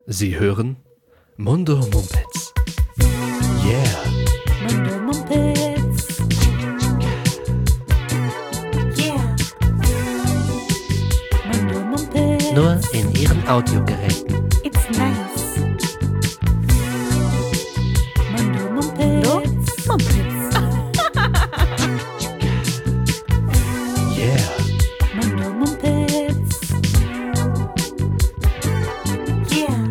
Sie hören Mundo Mumpitz. Yeah. Mundo Mumpitz. Yeah. Mundo Mumpitz. Nur in Ihren Audiogeräten. It's nice. Mundo Mumpitz. Mumpitz. Yeah. Mundo Mumpitz. Yeah.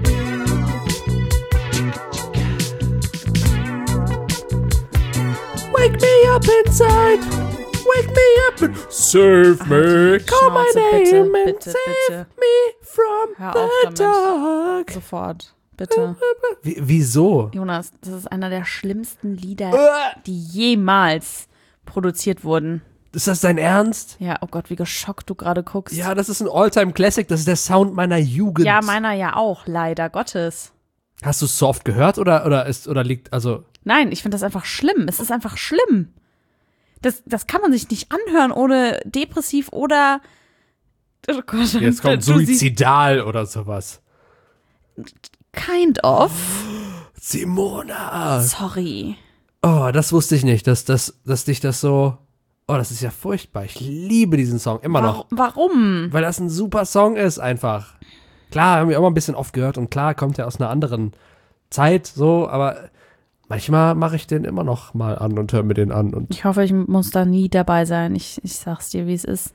Wake me up inside. Wake me up and save me. Call my Schnauze, name bitte, and bitte, save bitte. me from Hör auf the damit. dark. Sofort, bitte. Wieso? Jonas, das ist einer der schlimmsten Lieder, die jemals produziert wurden. Ist das dein Ernst? Ja, oh Gott, wie geschockt du gerade guckst. Ja, das ist ein All-Time-Classic. Das ist der Sound meiner Jugend. Ja, meiner ja auch, leider Gottes. Hast du es so oft gehört oder liegt, also... Nein, ich finde das einfach schlimm. Es ist einfach schlimm. Das kann man sich nicht anhören, ohne depressiv oder oh Gott, Jetzt kommt suizidal oder sowas. Kind of. Simona. Sorry. Oh, das wusste ich nicht, dass dich das so... Oh, das ist ja furchtbar. Ich liebe diesen Song immer noch. Warum? Weil das ein super Song ist einfach. Klar, haben wir auch mal ein bisschen oft gehört und klar kommt er aus einer anderen Zeit so, aber manchmal mache ich den immer noch mal an und höre mir den an. Und Ich hoffe, ich muss da nie dabei sein. Ich sag's dir, wie es ist.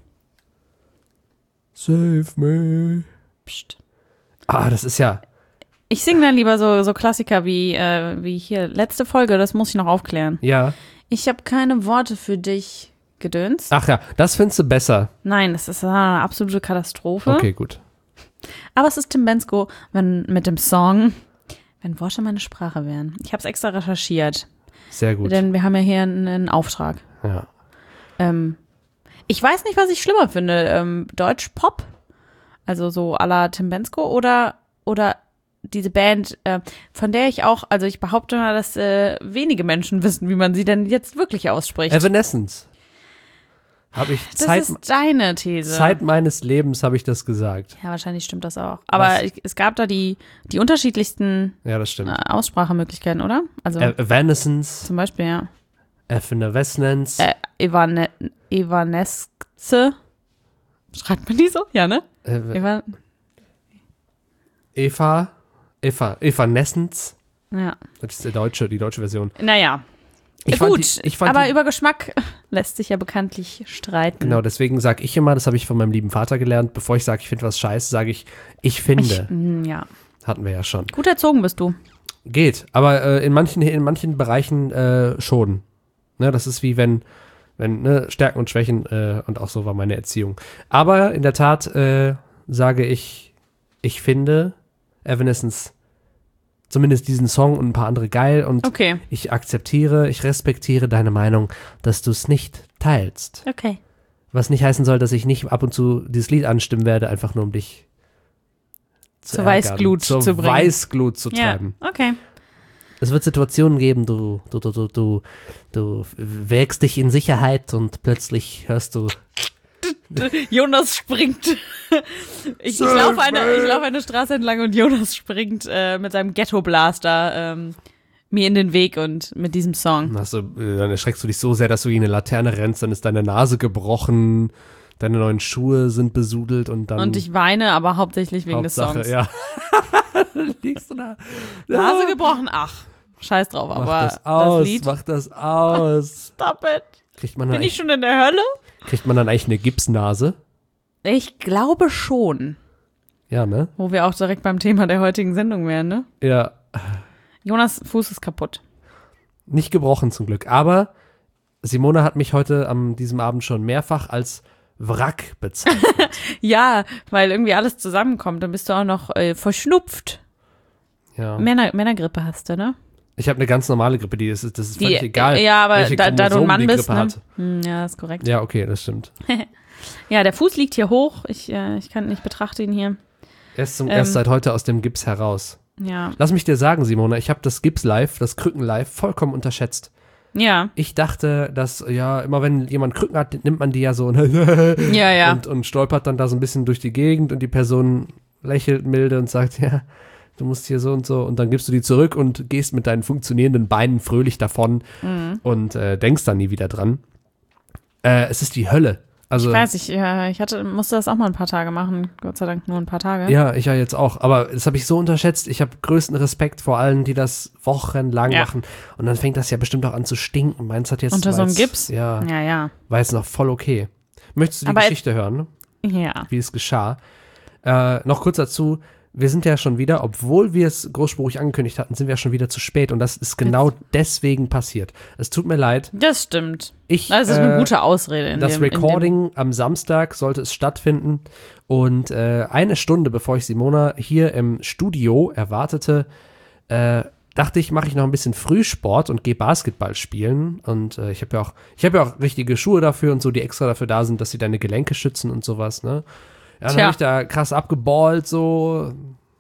Save me. Psst. Das ist ja... Ich singe dann lieber so Klassiker wie hier letzte Folge, das muss ich noch aufklären. Ja. Ich habe keine Worte für dich gedöns. Ach ja, das findest du besser. Nein, das ist eine absolute Katastrophe. Okay, gut. Aber es ist Tim Bendzko mit dem Song Wenn Worte meine Sprache wären. Ich habe es extra recherchiert, Sehr gut. denn wir haben ja hier einen Auftrag. Ja. Ich weiß nicht, was ich schlimmer finde. Deutsch-Pop, also so à la Tim Bendzko oder diese Band, von der ich auch, also ich behaupte mal, dass wenige Menschen wissen, wie man sie denn jetzt wirklich ausspricht. Evanescence. Habe ich Das ist deine These. Zeit meines Lebens habe ich das gesagt. Ja, wahrscheinlich stimmt das auch. Aber es gab da die unterschiedlichsten Ja, das stimmt. Aussprachemöglichkeiten, oder? Also Evanescence, zum Beispiel, ja. Evanescence. Evanesce. Schreibt man die so? Ja, ne? Evanescence. Ja. Das ist die deutsche Version. Naja. Ich fand Gut, die, aber über Geschmack lässt sich ja bekanntlich streiten. genau, deswegen sage ich immer, das habe ich von meinem lieben Vater gelernt, bevor ich sage, ich finde was scheiße, sage ich finde. Ja. Hatten wir ja schon. Gut erzogen bist du. Geht, aber in manchen Bereichen schon. Ne, das ist wie wenn Stärken und Schwächen und auch so war meine Erziehung. Aber in der Tat sage ich finde Evanescence zumindest diesen Song und ein paar andere geil und Okay. ich respektiere deine Meinung, dass du es nicht teilst. Okay. Was nicht heißen soll, dass ich nicht ab und zu dieses Lied anstimmen werde, einfach nur um dich Zur ärgern, Weißglut zur zu bringen. Weißglut zu Ja, treiben. okay. Es wird Situationen geben, du wägst dich in Sicherheit und plötzlich hörst du Jonas springt. Ich laufe eine Straße entlang und Jonas springt mit seinem Ghetto-Blaster mir in den Weg und mit diesem Song. dann erschreckst du dich so sehr, dass du gegen eine Laterne rennst, dann ist deine Nase gebrochen, deine neuen Schuhe sind besudelt und dann Und ich weine, aber hauptsächlich wegen Hauptsache, des Songs. ja. Liegst du da? Nase gebrochen? Ach, scheiß drauf, aber das Lied. Mach das aus. Stop it. Kriegt man Bin dann ich schon in der Hölle? eigentlich eine Gipsnase? Ich glaube schon. Ja, ne? Wo wir auch direkt beim Thema der heutigen Sendung wären, ne? Ja, Jonas Fuß ist kaputt. nicht gebrochen zum Glück. Aber Simone hat mich heute an diesem Abend schon mehrfach als Wrack bezeichnet. Ja, weil irgendwie alles zusammenkommt. Dann bist du auch noch verschnupft. Ja. Männergrippe hast du, ne? Ich habe eine ganz normale Grippe, das ist völlig egal. Ja, aber welche da du ein Chromosomen Mann die bist, Grippe ne? hat. Ja, ist korrekt. Ja, okay, das stimmt. Ja, der Fuß liegt hier hoch. Ich betrachte ihn hier. Er ist erst seit heute aus dem Gips heraus. Ja. Lass mich dir sagen, Simone, ich habe das Gips-Live, das Krücken-Live vollkommen unterschätzt. Ja. Ich dachte, dass, ja, immer wenn jemand Krücken hat, nimmt man die ja so Ja. und stolpert dann da so ein bisschen durch die Gegend und die Person lächelt milde und sagt, ja, du musst hier so und dann gibst du die zurück und gehst mit deinen funktionierenden Beinen fröhlich davon und denkst dann nie wieder dran. Es ist die Hölle. Also, Ich weiß, musste das auch mal ein paar Tage machen. Gott sei Dank nur ein paar Tage. ja, ich ja jetzt auch. Aber das habe ich so unterschätzt. Ich habe größten Respekt vor allen, die das wochenlang machen. Und dann fängt das ja bestimmt auch an zu stinken. Meins hat jetzt Unter so einem weil's- Gips? Ja, Ja. war jetzt noch voll okay. Möchtest du die Aber Geschichte hören, Ja. wie es geschah? Noch kurz dazu. Wir sind ja schon wieder, obwohl wir es großspurig angekündigt hatten, sind wir schon wieder zu spät. Und das ist genau deswegen passiert. Es tut mir leid. Das stimmt. Ich, Das ist eine gute Ausrede. das Recording am Samstag sollte es stattfinden und eine Stunde bevor ich Simona hier im Studio erwartete, dachte ich, mache ich noch ein bisschen Frühsport und gehe Basketball spielen und ich habe ja auch richtige Schuhe dafür und so, die extra dafür da sind, dass sie deine Gelenke schützen und sowas, ne? Ja, dann habe ich da krass abgeballt, so.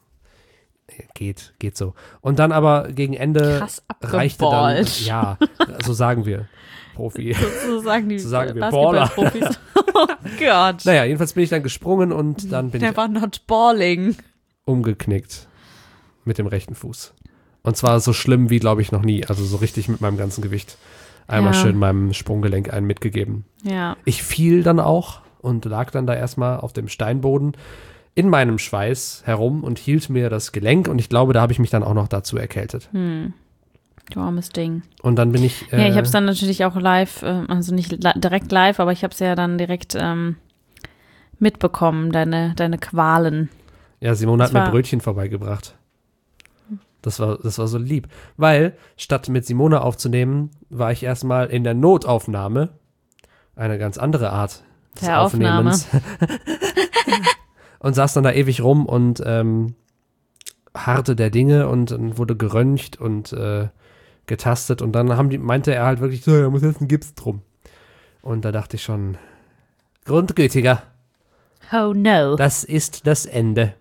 Geht so. Und dann aber gegen Ende Krass reichte dann, abgeballt. ja, so sagen wir, Profi. So sagen die So sagen wir Baller. Basketballprofis. Oh Gott. Naja, jedenfalls bin ich dann gesprungen und dann bin Der ich war not balling. umgeknickt mit dem rechten Fuß. Und zwar so schlimm wie, glaube ich, noch nie. Also so richtig mit meinem ganzen Gewicht. Einmal Ja. schön meinem Sprunggelenk einen mitgegeben. Ja. Ich fiel dann auch und lag dann da erstmal auf dem Steinboden in meinem Schweiß herum und hielt mir das Gelenk. Und ich glaube, da habe ich mich dann auch noch dazu erkältet. Du armes Ding. Und dann bin ich. Ja, ich habe es dann natürlich auch live, also nicht direkt live, aber ich habe es ja dann direkt mitbekommen, deine Qualen. Ja, Simone hat Das mir war- Brötchen vorbeigebracht. Das war so lieb. Weil, statt mit Simone aufzunehmen, war ich erstmal in der Notaufnahme. Eine ganz andere Art des Der Aufnahme. Aufnehmens. Und saß dann da ewig rum und harrte der Dinge und dann wurde geröntgt und getastet. Und dann meinte er halt wirklich so, da muss jetzt ein Gips drum. Und da dachte ich schon, Grundgütiger, Oh no. das ist das Ende.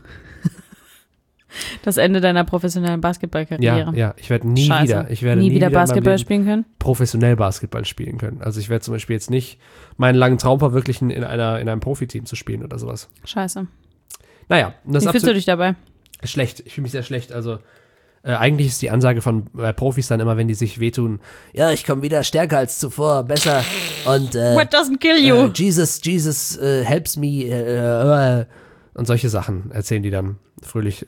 Das Ende deiner professionellen Basketballkarriere. Ja, ich werde nie Scheiße. wieder, ich werde nie wieder in meinem Basketball Leben spielen können? professionell Basketball spielen können. Also ich werde zum Beispiel jetzt nicht meinen langen Traum verwirklichen, in einem Profiteam zu spielen oder sowas. Scheiße. Naja, das Wie ist fühlst du absolut dich dabei? schlecht. Ich fühle mich sehr schlecht. Also eigentlich ist die Ansage von Profis dann immer, wenn die sich wehtun, ja, ich komme wieder stärker als zuvor, besser und What doesn't kill you? Jesus helps me und solche Sachen erzählen die dann fröhlich.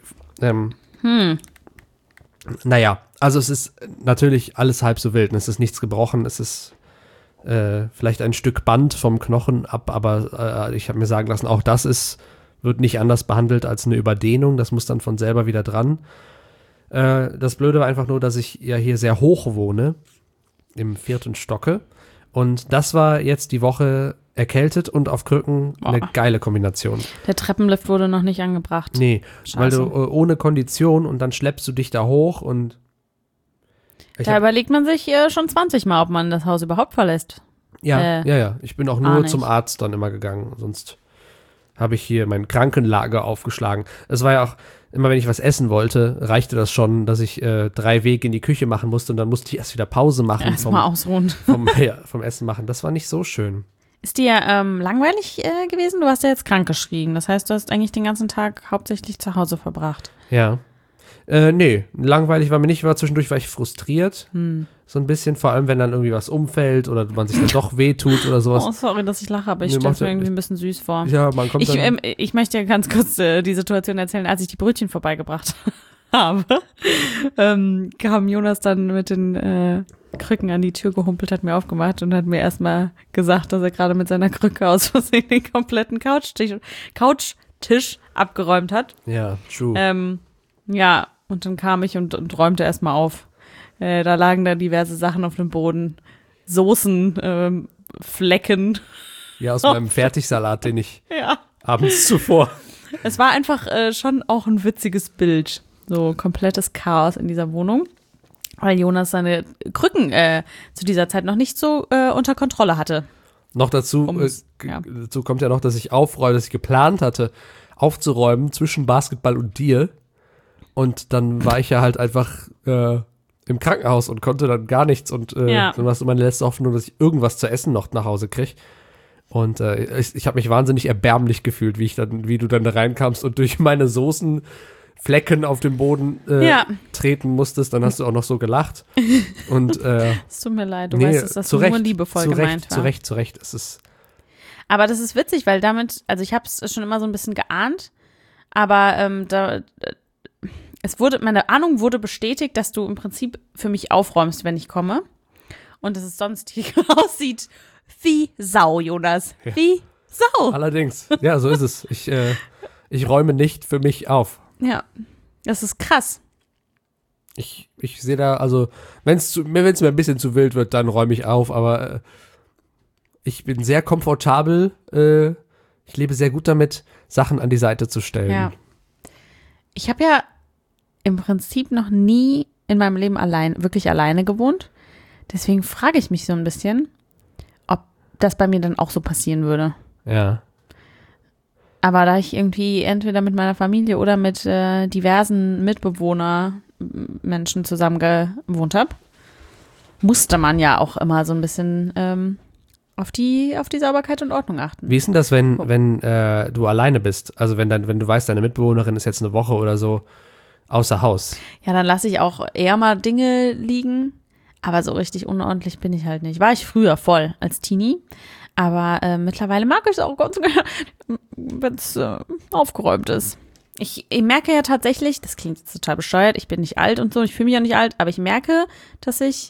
Naja, also es ist natürlich alles halb so wild. Es ist nichts gebrochen, es ist vielleicht ein Stück Band vom Knochen ab, aber ich habe mir sagen lassen, auch das wird nicht anders behandelt als eine Überdehnung. Das muss dann von selber wieder dran. Das Blöde war einfach nur, dass ich ja hier sehr hoch wohne, im 4. Stocke. Und das war jetzt die Woche erkältet und auf Krücken eine geile Kombination. Der Treppenlift wurde noch nicht angebracht. Nee, weil Scheiße. du ohne Kondition und dann schleppst du dich da hoch und Da überlegt man sich schon 20 Mal, ob man das Haus überhaupt verlässt. ja. Ich bin auch nur ahne zum ich. Arzt dann immer gegangen. Sonst habe ich hier mein Krankenlager aufgeschlagen. Es war ja auch, immer wenn ich was essen wollte, reichte das schon, dass ich 3 Wege in die Küche machen musste und dann musste ich erst wieder Pause machen Erstmal ausruhen. vom Essen machen. Das war nicht so schön. Ist dir langweilig gewesen? Du hast ja jetzt krank geschrieben. Das heißt, du hast eigentlich den ganzen Tag hauptsächlich zu Hause verbracht. Ja. Nee, langweilig war mir nicht, zwischendurch war ich frustriert. So ein bisschen, vor allem wenn dann irgendwie was umfällt oder man sich dann doch wehtut oder sowas. Oh, sorry, dass ich lache, aber ich Nee, stelle macht es mir ja- irgendwie ein bisschen süß vor. Ja, man kommt dann. Ich möchte ja ganz kurz die Situation erzählen, als ich die Brötchen vorbeigebracht habe. Kam Jonas dann mit den Krücken an die Tür gehumpelt, hat mir aufgemacht und hat mir erstmal gesagt, dass er gerade mit seiner Krücke aus Versehen den kompletten Couchtisch abgeräumt hat. Ja, true. Ja, und dann kam ich und räumte erstmal auf. Da lagen da diverse Sachen auf dem Boden. Soßen, Flecken. Ja, aus meinem Fertigsalat, den ich Ja. abends zuvor. Es war einfach schon auch ein witziges Bild. So komplettes Chaos in dieser Wohnung. Weil Jonas seine Krücken zu dieser Zeit noch nicht so unter Kontrolle hatte. Noch dazu, Ja. dazu kommt ja noch, dass ich aufräume, dass ich geplant hatte, aufzuräumen zwischen Basketball und dir. Und dann war ich ja halt einfach im Krankenhaus und konnte dann gar nichts. Und Ja. dann war es meine letzte Hoffnung, dass ich irgendwas zu essen noch nach Hause kriege. Und ich habe mich wahnsinnig erbärmlich gefühlt, wie du dann da reinkamst und durch meine Soßen Flecken auf dem Boden treten musstest, dann hast du auch noch so gelacht. Und Es tut mir leid, du weißt, dass das zu nur Recht, liebevoll zu gemeint Recht, war. zu Recht. Es ist Aber das ist witzig, weil damit, also ich habe es schon immer so ein bisschen geahnt, aber meine Ahnung wurde bestätigt, dass du im Prinzip für mich aufräumst, wenn ich komme. Und dass es sonst hier aussieht wie Sau, Jonas. Ja. Wie Sau. allerdings, ja, so ist es. Ich räume nicht für mich auf. Ja, das ist krass. Ich sehe da, also, wenn es mir ein bisschen zu wild wird, dann räume ich auf, aber ich bin sehr komfortabel. Ich lebe sehr gut damit, Sachen an die Seite zu stellen. Ja. Ich habe ja im Prinzip noch nie in meinem Leben wirklich alleine gewohnt. Deswegen frage ich mich so ein bisschen, ob das bei mir dann auch so passieren würde. Ja. Aber da ich irgendwie entweder mit meiner Familie oder mit diversen Mitbewohner-Menschen zusammen gewohnt habe, musste man ja auch immer so ein bisschen auf die Sauberkeit und Ordnung achten. Wie ist denn das, wenn du alleine bist? Also wenn du weißt, deine Mitbewohnerin ist jetzt eine Woche oder so außer Haus. Ja, dann lasse ich auch eher mal Dinge liegen. Aber so richtig unordentlich bin ich halt nicht. War ich früher voll als Teenie. Aber mittlerweile mag ich es auch ganz gerne, wenn es aufgeräumt ist. Ich merke ja tatsächlich, das klingt jetzt total bescheuert, ich bin nicht alt und so, ich fühle mich ja nicht alt, aber ich merke, dass ich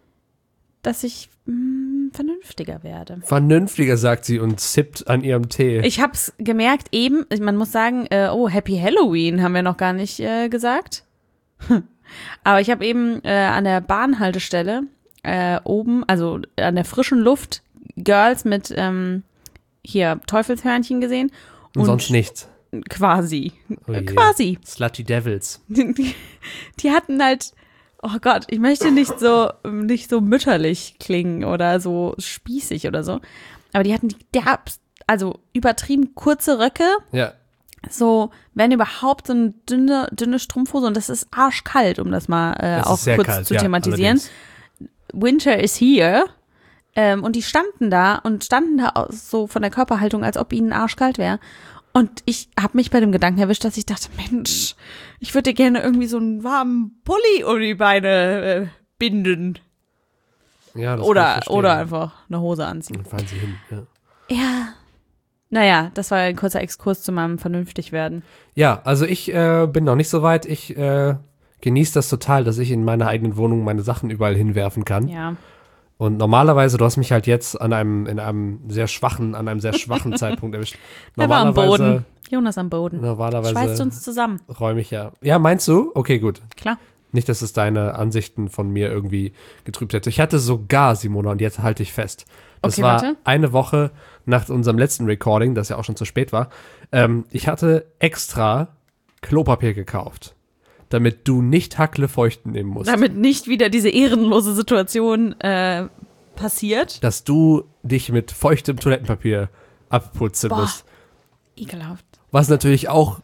vernünftiger werde. Vernünftiger, sagt sie und sippt an ihrem Tee. Ich habe es gemerkt eben, man muss sagen, Happy Halloween haben wir noch gar nicht gesagt. Aber ich habe eben an der Bahnhaltestelle oben, also an der frischen Luft, Girls mit hier Teufelshörnchen gesehen. und sonst nichts. Quasi. Oh je. Quasi. Slutty Devils. Die hatten halt, oh Gott, ich möchte nicht so mütterlich klingen oder so spießig oder so. Aber die hatten also übertrieben kurze Röcke. Ja. So, wenn überhaupt so eine dünne Strumpfhose und das ist arschkalt, um das mal Das auch ist sehr kurz kalt, zu ja, thematisieren. allerdings. Winter is here. Und die standen da so von der Körperhaltung, als ob ihnen arschkalt wäre. Und ich habe mich bei dem Gedanken erwischt, dass ich dachte, Mensch, ich würde dir gerne irgendwie so einen warmen Pulli um die Beine binden. Ja, das kann ich verstehen. Oder einfach eine Hose anziehen. Dann fallen sie hin. Ja. Ja. Naja, das war ein kurzer Exkurs zu meinem Vernünftigwerden. Ja, also ich bin noch nicht so weit. Ich genieße das total, dass ich in meiner eigenen Wohnung meine Sachen überall hinwerfen kann. Ja. Und normalerweise, du hast mich halt jetzt an einem sehr schwachen Zeitpunkt erwischt. Er war am Boden. Jonas am Boden. Normalerweise Schweißt uns zusammen. räume ich ja. Ja, meinst du? Okay, gut. Klar. Nicht, dass es deine Ansichten von mir irgendwie getrübt hätte. Ich hatte sogar, Simona, und jetzt halte ich fest. Das Okay, war warte. eine Woche nach unserem letzten Recording, das ja auch schon zu spät war. Ich hatte extra Klopapier gekauft, damit du nicht Hacklefeucht nehmen musst. Damit nicht wieder diese ehrenlose Situation passiert. Dass du dich mit feuchtem Toilettenpapier abputzen Boah. musst. Ekelhaft. Was natürlich auch,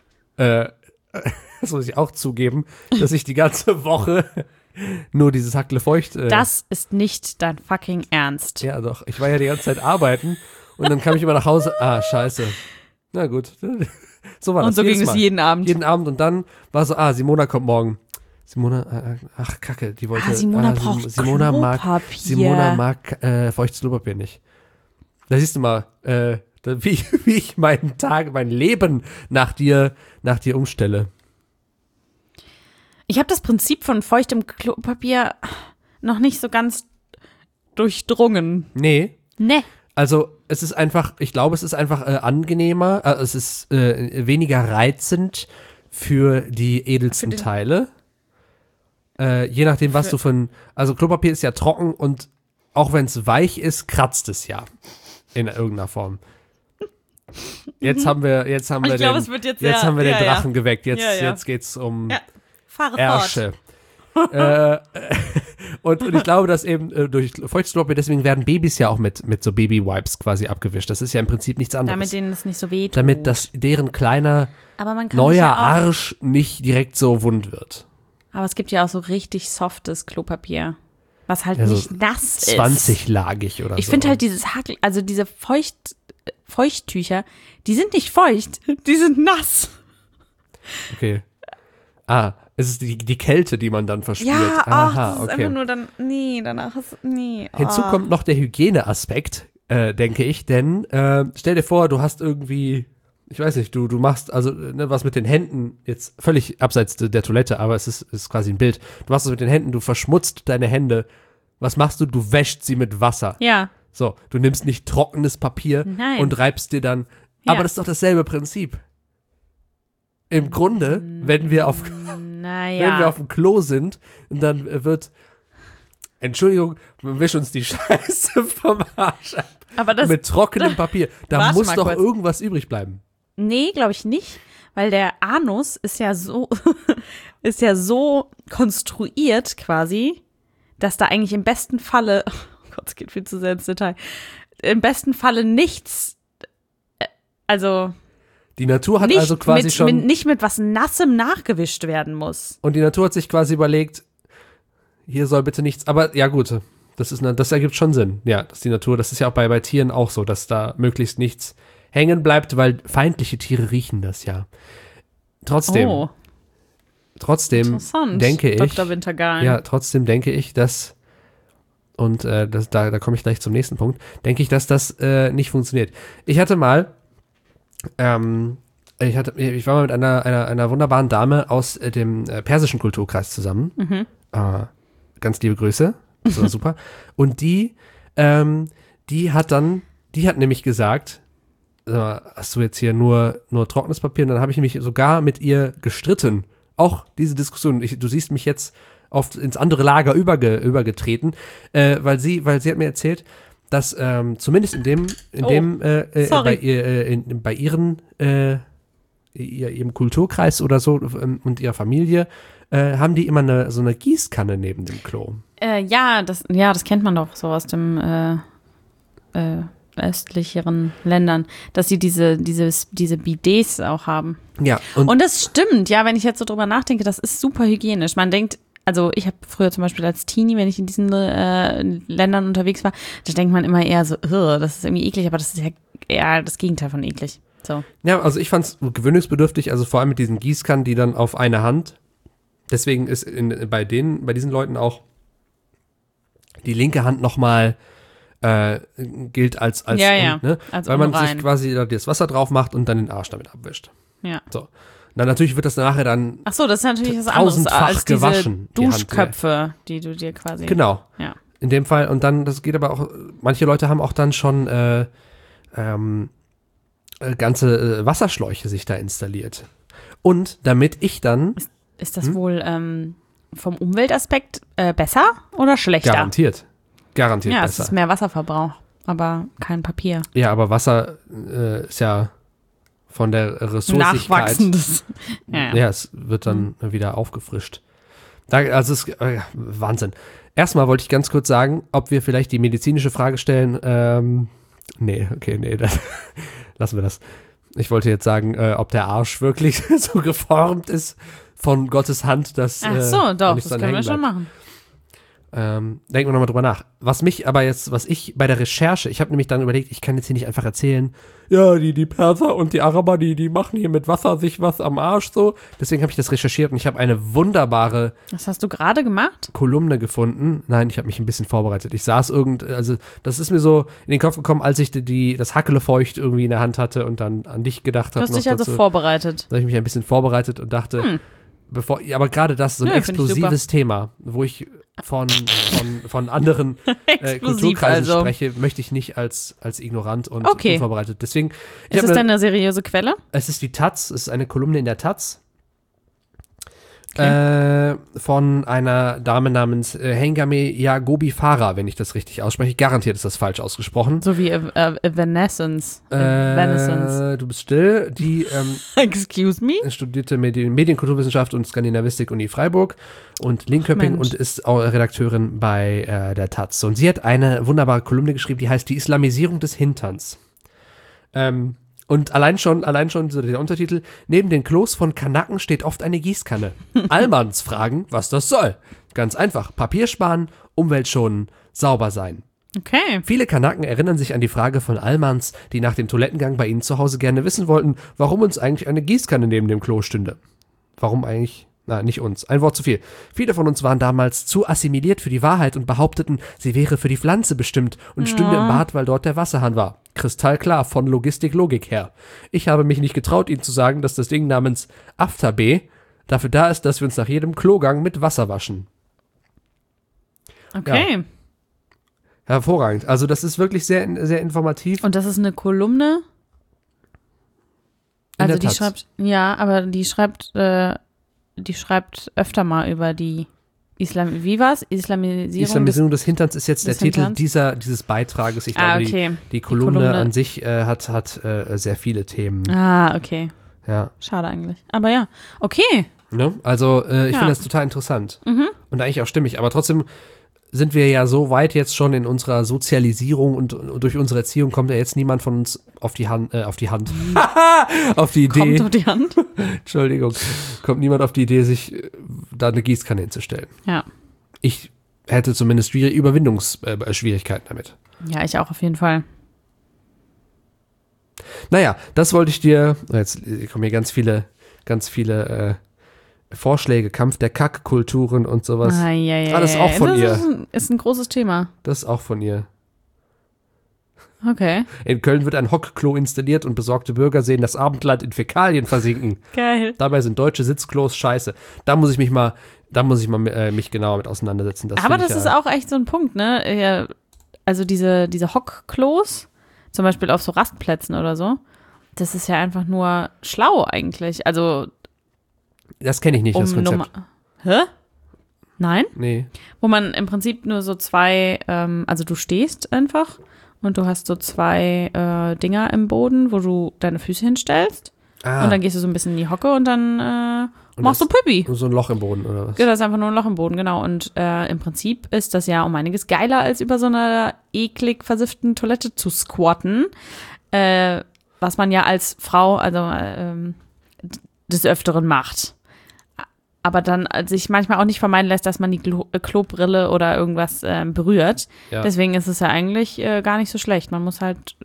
das muss ich auch zugeben, dass ich die ganze Woche nur dieses Hacklefeucht. Das ist nicht dein fucking Ernst. Ja, doch. Ich war ja die ganze Zeit arbeiten und dann kam ich immer nach Hause. Ah, scheiße. Na gut. So war das. Und so ging jedes es Mal. jeden Abend. Jeden Abend und dann war so, Simona kommt morgen. Simona, ach Kacke, die wollte. Simona braucht Simona Klopapier. mag feuchtes Klopapier nicht. Da siehst du mal, wie ich mein Leben nach dir umstelle. Ich habe das Prinzip von feuchtem Klopapier noch nicht so ganz durchdrungen. Nee. Ne. Also es ist einfach, ich glaube, es ist einfach angenehmer, es ist weniger reizend für die edelsten Teile. Je nachdem, was du also Klopapier ist ja trocken und auch wenn es weich ist, kratzt es ja in irgendeiner Form. Jetzt haben wir Ich glaube, es wird jetzt haben wir den ja. Drachen geweckt. Ja. Jetzt geht's um Ja. Fahre Ärsche. Und ich glaube, dass eben durch feuchtes Klopapier, deswegen werden Babys ja auch mit so Baby-Wipes quasi abgewischt. Das ist ja im Prinzip nichts anderes. Damit denen es nicht so weh tut. Damit deren kleiner Aber man kann neuer sich ja auch, Arsch nicht direkt so wund wird. Aber es gibt ja auch so richtig softes Klopapier, was halt Ja, so nicht nass ist. 20-lagig oder Ich so. finde halt diese Feuchttücher, die sind nicht feucht, die sind nass. Okay. Es ist die Kälte, die man dann verspürt. Ja, Aha, das ist einfach nur dann, danach ist, Hinzu kommt noch der Hygieneaspekt, denke ich, denn stell dir vor, du hast irgendwie, ich weiß nicht, du machst also was mit den Händen, jetzt völlig abseits der Toilette, aber es ist quasi ein Bild. Du machst es mit den Händen, du verschmutzt deine Hände. Was machst du? Du wäschst sie mit Wasser. Ja. So, du nimmst nicht trockenes Papier Nein. und reibst dir dann. Ja. Aber das ist doch dasselbe Prinzip. Im Grunde, wenn wir auf dem Klo sind und dann wird, Entschuldigung, wir wischen uns die Scheiße vom Arsch ab. Aber das, Mit trockenem Papier. Da Warte muss mal doch kurz. irgendwas übrig bleiben. nee, glaube ich nicht, weil der Anus ist ja so, konstruiert quasi, dass da eigentlich im besten Falle, oh Gott, es geht viel zu sehr ins Detail, im besten Falle nichts, also Die Natur hat nicht, also quasi schon. nicht mit was Nassem nachgewischt werden muss. Und die Natur hat sich quasi überlegt, hier soll bitte nichts. Aber ja, gut, das ergibt schon Sinn. Ja, dass die Natur, das ist ja auch bei Tieren auch so, dass da möglichst nichts hängen bleibt, weil feindliche Tiere riechen das ja. Trotzdem Interessant, denke ich. Dr. Wintergalen. Ja, trotzdem denke ich, dass. Und da komme ich gleich zum nächsten Punkt. Denke ich, dass das nicht funktioniert. Ich hatte mal. Ich war mal mit einer wunderbaren Dame aus dem persischen Kulturkreis zusammen. Ganz liebe Grüße. Das war super. Und die hat nämlich gesagt, hast du jetzt hier nur trockenes Papier? Und dann habe ich mich sogar mit ihr gestritten. Auch diese Diskussion. Du siehst mich jetzt oft ins andere Lager übergetreten, weil sie hat mir erzählt, dass zumindest bei ihrem Kulturkreis oder so und ihrer Familie haben die immer so eine Gießkanne neben dem Klo. Das kennt man doch so aus dem östlicheren Ländern, dass sie diese Bidets auch haben. Ja. Und das stimmt, ja, wenn ich jetzt so drüber nachdenke, das ist super hygienisch. Man denkt, also ich habe früher zum Beispiel als Teenie, wenn ich in diesen Ländern unterwegs war, da denkt man immer eher so, das ist irgendwie eklig, aber das ist ja eher das Gegenteil von eklig. So. Ja, also ich fand es gewöhnungsbedürftig, also vor allem mit diesen Gießkannen, die dann auf eine Hand, deswegen ist bei diesen Leuten auch die linke Hand nochmal gilt als Ja, ne? als weil man unrein. sich quasi da das Wasser drauf macht und dann den Arsch damit abwischt. Ja. So. Dann natürlich wird das nachher dann Ach so, das ist natürlich was anderes tausendfach als diese gewaschen, die Hand. Duschköpfe, die du dir quasi. Genau. Ja. In dem Fall, und dann, das geht aber auch, manche Leute haben auch dann schon ganze Wasserschläuche sich da installiert. Und damit ich dann Ist das wohl vom Umweltaspekt besser oder schlechter? garantiert Ja, es besser. ist mehr Wasserverbrauch, aber kein Papier. Ja, aber Wasser ist ja von der Ressourcigkeit. Nachwachsendes. Ja, es wird dann wieder aufgefrischt. Also es ist Wahnsinn. Erstmal wollte ich ganz kurz sagen, ob wir vielleicht die medizinische Frage stellen. Nee, dann lassen wir das. Ich wollte jetzt sagen, ob der Arsch wirklich so geformt ist von Gottes Hand, dass Ach so, doch, nichts das dran können wir hängen schon bleibt. machen. Denken wir nochmal drüber nach. Was ich bei der Recherche, ich habe nämlich dann überlegt, ich kann jetzt hier nicht einfach erzählen, ja, die Perser und die Araber, die machen hier mit Wasser sich was am Arsch so. Deswegen habe ich das recherchiert und ich habe eine wunderbare Was hast du gerade gemacht? Kolumne gefunden. Nein, ich habe mich ein bisschen vorbereitet. Ich saß also das ist mir so in den Kopf gekommen, als ich das Hackelefeucht irgendwie in der Hand hatte und dann an dich gedacht Du habe. hast dich also vorbereitet. Da habe ich mich ein bisschen vorbereitet und dachte, aber gerade das, so ein Ja, find ich explosives Thema, wo ich von anderen Explosiv Kulturkreisen also. spreche, möchte ich nicht als ignorant und Okay. unvorbereitet. Deswegen, Ist es denn eine seriöse Quelle? es ist die Taz, es ist eine Kolumne in der Taz von einer Dame namens Hengame Yagobi Farah, wenn ich das richtig ausspreche. Garantiert ist das falsch ausgesprochen. So wie Evanescence. Evanescence. Du bist still. Die Excuse me? studierte Medienkulturwissenschaft und Skandinavistik Uni Freiburg und Linköping Mensch. und ist auch Redakteurin bei der Taz. Und sie hat eine wunderbare Kolumne geschrieben, die heißt Die Islamisierung des Hinterns. Und allein schon so der Untertitel, neben den Klos von Kanaken steht oft eine Gießkanne. Allmanns fragen, was das soll. Ganz einfach, Papier sparen, Umwelt schonen, sauber sein. Okay. Viele Kanaken erinnern sich an die Frage von Allmanns, die nach dem Toilettengang bei ihnen zu Hause gerne wissen wollten, warum uns eigentlich eine Gießkanne neben dem Klo stünde. Warum eigentlich? Na, nicht uns. Ein Wort zu viel. Viele von uns waren damals zu assimiliert für die Wahrheit und behaupteten, sie wäre für die Pflanze bestimmt und stünde im Bad, weil dort der Wasserhahn war. Kristallklar, von Logistik-Logik her. Ich habe mich nicht getraut, ihnen zu sagen, dass das Ding namens After-B dafür da ist, dass wir uns nach jedem Klogang mit Wasser waschen. Okay. Hervorragend. Also das ist wirklich sehr, sehr informativ. Und das ist eine Kolumne? In Also der die Taz. schreibt, ja, aber die schreibt öfter mal über die Islamisierung. Islamisierung des Hinterns ist jetzt der des Titel Hinterns? dieses Beitrages. Ich Ah, glaube, okay. die Kolumne Kolumne. an sich hat sehr viele Themen. Okay. Ja. Schade eigentlich. Aber ja, okay. Ne? Also ich Ja. finde das total interessant. Und eigentlich auch stimmig. Aber trotzdem sind wir ja so weit jetzt schon in unserer Sozialisierung und durch unsere Erziehung kommt ja jetzt niemand von uns auf die Hand, auf die Idee, Kommt auf die Hand. Entschuldigung, kommt niemand auf die Idee, sich da eine Gießkanne hinzustellen. Ja. Ich hätte zumindest Überwindungsschwierigkeiten damit. Ja, ich auch auf jeden Fall. Naja, das wollte ich dir, jetzt kommen hier ganz viele Vorschläge, Kampf der Kackkulturen und sowas. Alles auch von das ihr. Ist ein großes Thema. Das ist auch von ihr. Okay. In Köln wird ein Hockklo installiert und besorgte Bürger sehen das Abendland in Fäkalien versinken. Geil. Dabei sind deutsche Sitzklos scheiße. Da muss ich mich mal mich genauer mit auseinandersetzen. Aber das ist auch echt so ein Punkt, ne? Ja, also diese Hockklos, zum Beispiel auf so Rastplätzen oder so, das ist ja einfach nur schlau eigentlich. Also das kenne ich nicht, das Konzept. Hä? Nein? Nee. Wo man im Prinzip nur so zwei, also du stehst einfach und du hast so zwei Dinger im Boden, wo du deine Füße hinstellst. Ah, Und dann gehst du so ein bisschen in die Hocke und dann Und machst du das- Püppi. so ein Loch im Boden oder was? Ja, das ist einfach nur ein Loch im Boden, genau. Und im Prinzip ist das ja um einiges geiler, als über so einer eklig versifften Toilette zu squatten. Was man ja als Frau, also des Öfteren macht. Aber dann sich manchmal auch nicht vermeiden lässt, dass man die Klobrille oder irgendwas berührt. Ja. Deswegen ist es ja eigentlich gar nicht so schlecht. Man muss halt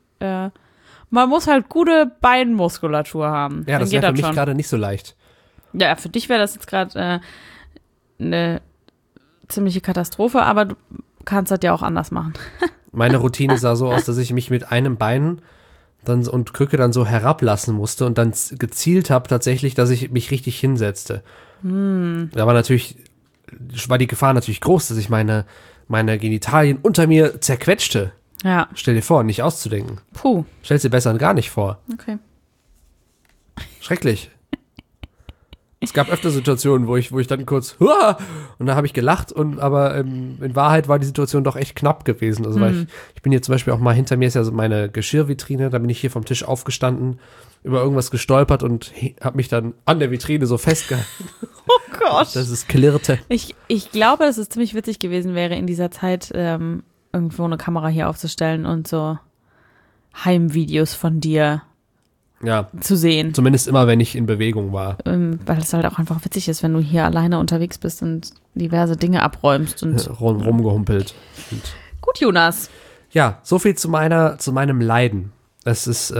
gute Beinmuskulatur haben. Ja, Dann das geht wäre für mich schon. gerade nicht so leicht. Ja, für dich wäre das jetzt gerade eine ziemliche Katastrophe, aber du kannst das ja auch anders machen. Meine Routine sah so aus, dass ich mich mit einem Bein dann und Krücke dann so herablassen musste und dann gezielt habe tatsächlich, dass ich mich richtig hinsetzte. Da war die Gefahr natürlich groß, dass ich meine Genitalien unter mir zerquetschte. Ja, Stell dir vor, nicht auszudenken. puh, Stell's dir besser gar nicht vor. okay. Schrecklich. Es gab öfter Situationen, wo ich dann kurz "Huah!" und da habe ich gelacht, aber in Wahrheit war die Situation doch echt knapp gewesen. Also weil ich bin hier zum Beispiel auch mal, hinter mir ist ja so meine Geschirrvitrine, da bin ich hier vom Tisch aufgestanden, über irgendwas gestolpert und habe mich dann an der Vitrine so festgehalten, Oh Gott. dass es klirrte. Ich glaube, dass es ziemlich witzig gewesen wäre, in dieser Zeit irgendwo eine Kamera hier aufzustellen und so Heimvideos von dir Ja, zu sehen. zumindest immer, wenn ich in Bewegung war. Weil es halt auch einfach witzig ist, wenn du hier alleine unterwegs bist und diverse Dinge abräumst. Und Rumgehumpelt. Und gut, Jonas. ja, so viel zu meinem Leiden. Es ist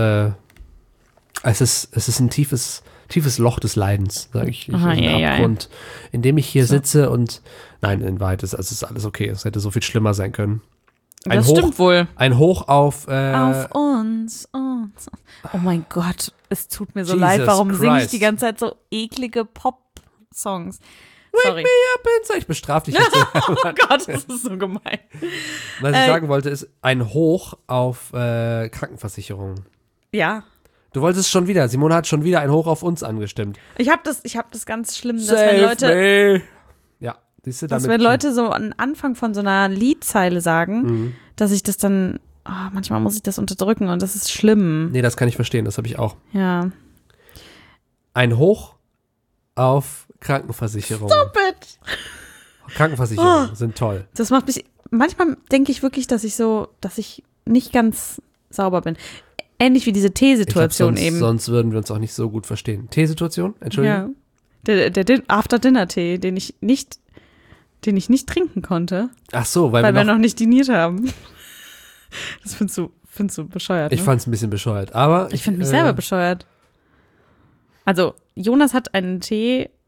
ein tiefes Loch des Leidens, sage ich. Aha, Ein ja, ja. Abgrund, in dem ich hier So. sitze und nein, in Wahrheit ist alles okay. Es hätte so viel schlimmer sein können. Ein Das Hoch, stimmt wohl. Ein Hoch auf Auf uns. Oh mein Gott, es tut mir so Jesus leid. Warum singe ich Christ. die ganze Zeit so eklige Pop-Songs? Sorry. Ich bestrafe dich jetzt. Oh Gott, das ist so gemein. Was ich sagen wollte, ist ein Hoch auf Krankenversicherungen. Ja. Du wolltest schon wieder, Simone hat schon wieder ein Hoch auf uns angestimmt. Ich hab das ganz schlimm, dass wenn Leute, me. Ja, siehst du, dass damit wenn Leute so am Anfang von so einer Liedzeile sagen, dass ich das dann, manchmal muss ich das unterdrücken und das ist schlimm. Nee, das kann ich verstehen, das habe ich auch. Ja. Ein Hoch auf Krankenversicherungen. Bitte. Krankenversicherungen sind toll. Das macht mich, manchmal denke ich wirklich, dass ich nicht ganz sauber bin. Ähnlich wie diese Ich glaub, Teesituation eben. sonst würden wir uns auch nicht so gut verstehen. Teesituation? Entschuldigung? Ja. Der After-Dinner-Tee, den ich nicht trinken konnte, Ach so, weil weil wir wir noch, noch nicht diniert haben. Das findest du bescheuert, ich ne? fand es ein bisschen bescheuert, aber Ich finde mich selber bescheuert. Also, Jonas hat einen Tee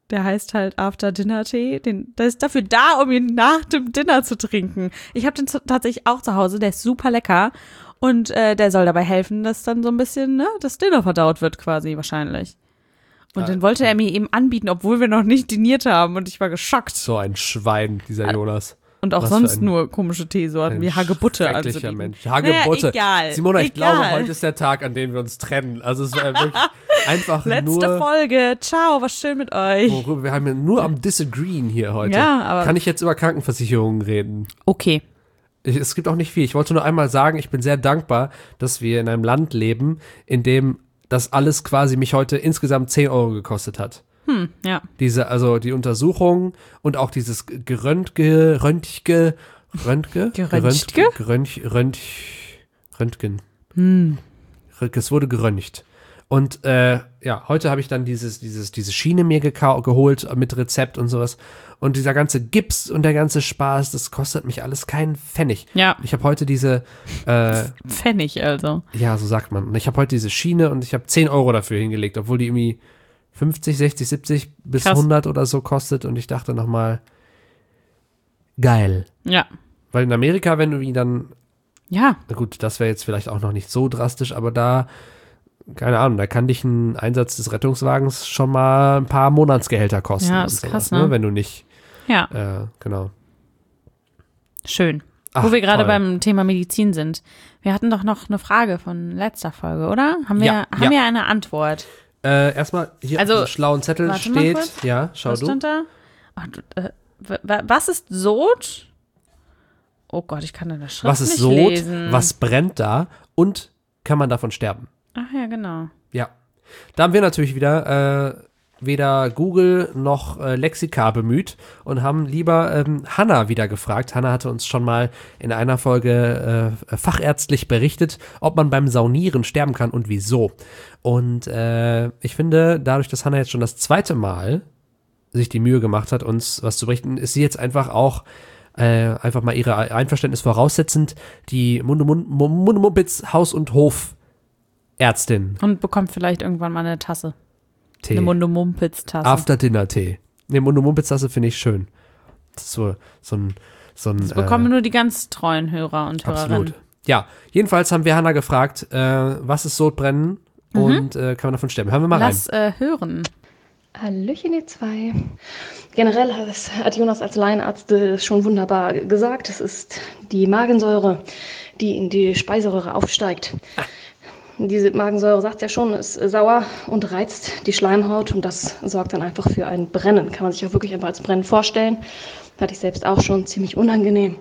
Der heißt halt After-Dinner-Tee. Der ist dafür da, um ihn nach dem Dinner zu trinken. Ich habe den tatsächlich auch zu Hause. Der ist super lecker. Und der soll dabei helfen, dass dann so ein bisschen das Dinner verdaut wird quasi wahrscheinlich. Und dann wollte er mir eben anbieten, obwohl wir noch nicht diniert haben. Und ich war geschockt. So ein Schwein, dieser Jonas. Und auch Was sonst für ein- nur komische Teesorten wie Hagebutte. Schrecklicher anzubieten. Mensch. Hagebutte. Naja, egal. Simona, ich egal. glaube, heute ist der Tag, an dem wir uns trennen. Also es war wirklich einfach Letzte nur... Folge. Ciao, war schön mit euch. Worüber wir haben ja nur am Disagreeen hier heute. Ja, aber- Kann ich jetzt über Krankenversicherungen reden? Okay. Es gibt auch nicht viel. Ich wollte nur einmal sagen, ich bin sehr dankbar, dass wir in einem Land leben, in dem das alles quasi mich heute insgesamt 10 Euro gekostet hat. Ja. Also die Untersuchung und auch dieses Röntgen. Es wurde geröntgt. Und heute habe ich dann diese Schiene mir geholt mit Rezept und sowas. Und dieser ganze Gips und der ganze Spaß, das kostet mich alles keinen Pfennig. Ja. Ich habe heute Pfennig also. ja, so sagt man. Und ich habe heute diese Schiene und ich habe 10 Euro dafür hingelegt, obwohl die irgendwie 50, 60, 70 bis Krass. 100 oder so kostet. Und ich dachte nochmal, geil. Ja. Weil in Amerika, wenn du ihn dann, Ja. na gut, das wäre jetzt vielleicht auch noch nicht so drastisch, aber da, keine Ahnung, da kann dich ein Einsatz des Rettungswagens schon mal ein paar Monatsgehälter kosten. Ja, und ist sowas, krass, ne? Wenn du nicht, Ja. genau. Schön. Ach, Wo wir gerade toll. beim Thema Medizin sind. Wir hatten doch noch eine Frage von letzter Folge, oder? Haben Ja, wir eine Antwort? Erstmal hier Also, auf dem schlauen Zettel warte mal steht, kurz. ja, schau Was du. stand da? Ach, was ist Sod? Oh Gott, ich kann deine Schrift Was ist nicht Sod? lesen. Was brennt da? Und kann man davon sterben? Ach ja, genau. Ja. Da haben wir natürlich wieder weder Google noch Lexika bemüht und haben lieber Hannah wieder gefragt. Hannah hatte uns schon mal in einer Folge fachärztlich berichtet, ob man beim Saunieren sterben kann und wieso. Und ich finde, dadurch, dass Hannah jetzt schon das zweite Mal sich die Mühe gemacht hat, uns was zu berichten, ist sie jetzt einfach auch einfach mal ihre Einverständnis voraussetzend die Munde-Mumpitz Haus- und Hofärztin. Und bekommt vielleicht irgendwann mal eine Tasse. Tee. Eine Munde-Mumpitz-Tasse. After-Dinner-Tee. Ne, Munde-Mumpitz-Tasse finde ich schön. Das ist so ein Das bekommen nur die ganz treuen Hörer und Hörerinnen. absolut. Ja, jedenfalls haben wir Hannah gefragt, was ist Sodbrennen und kann man davon sterben? Hören wir mal Lass hören. Hallöchen, ihr zwei. Generell hat Jonas als Laienarzt schon wunderbar gesagt. Es ist die Magensäure, die in die Speiseröhre aufsteigt. Diese Magensäure, sagt ja schon, ist sauer und reizt die Schleimhaut und das sorgt dann einfach für ein Brennen. Kann man sich auch wirklich einfach als Brennen vorstellen. Hatte ich selbst auch schon, ziemlich unangenehm.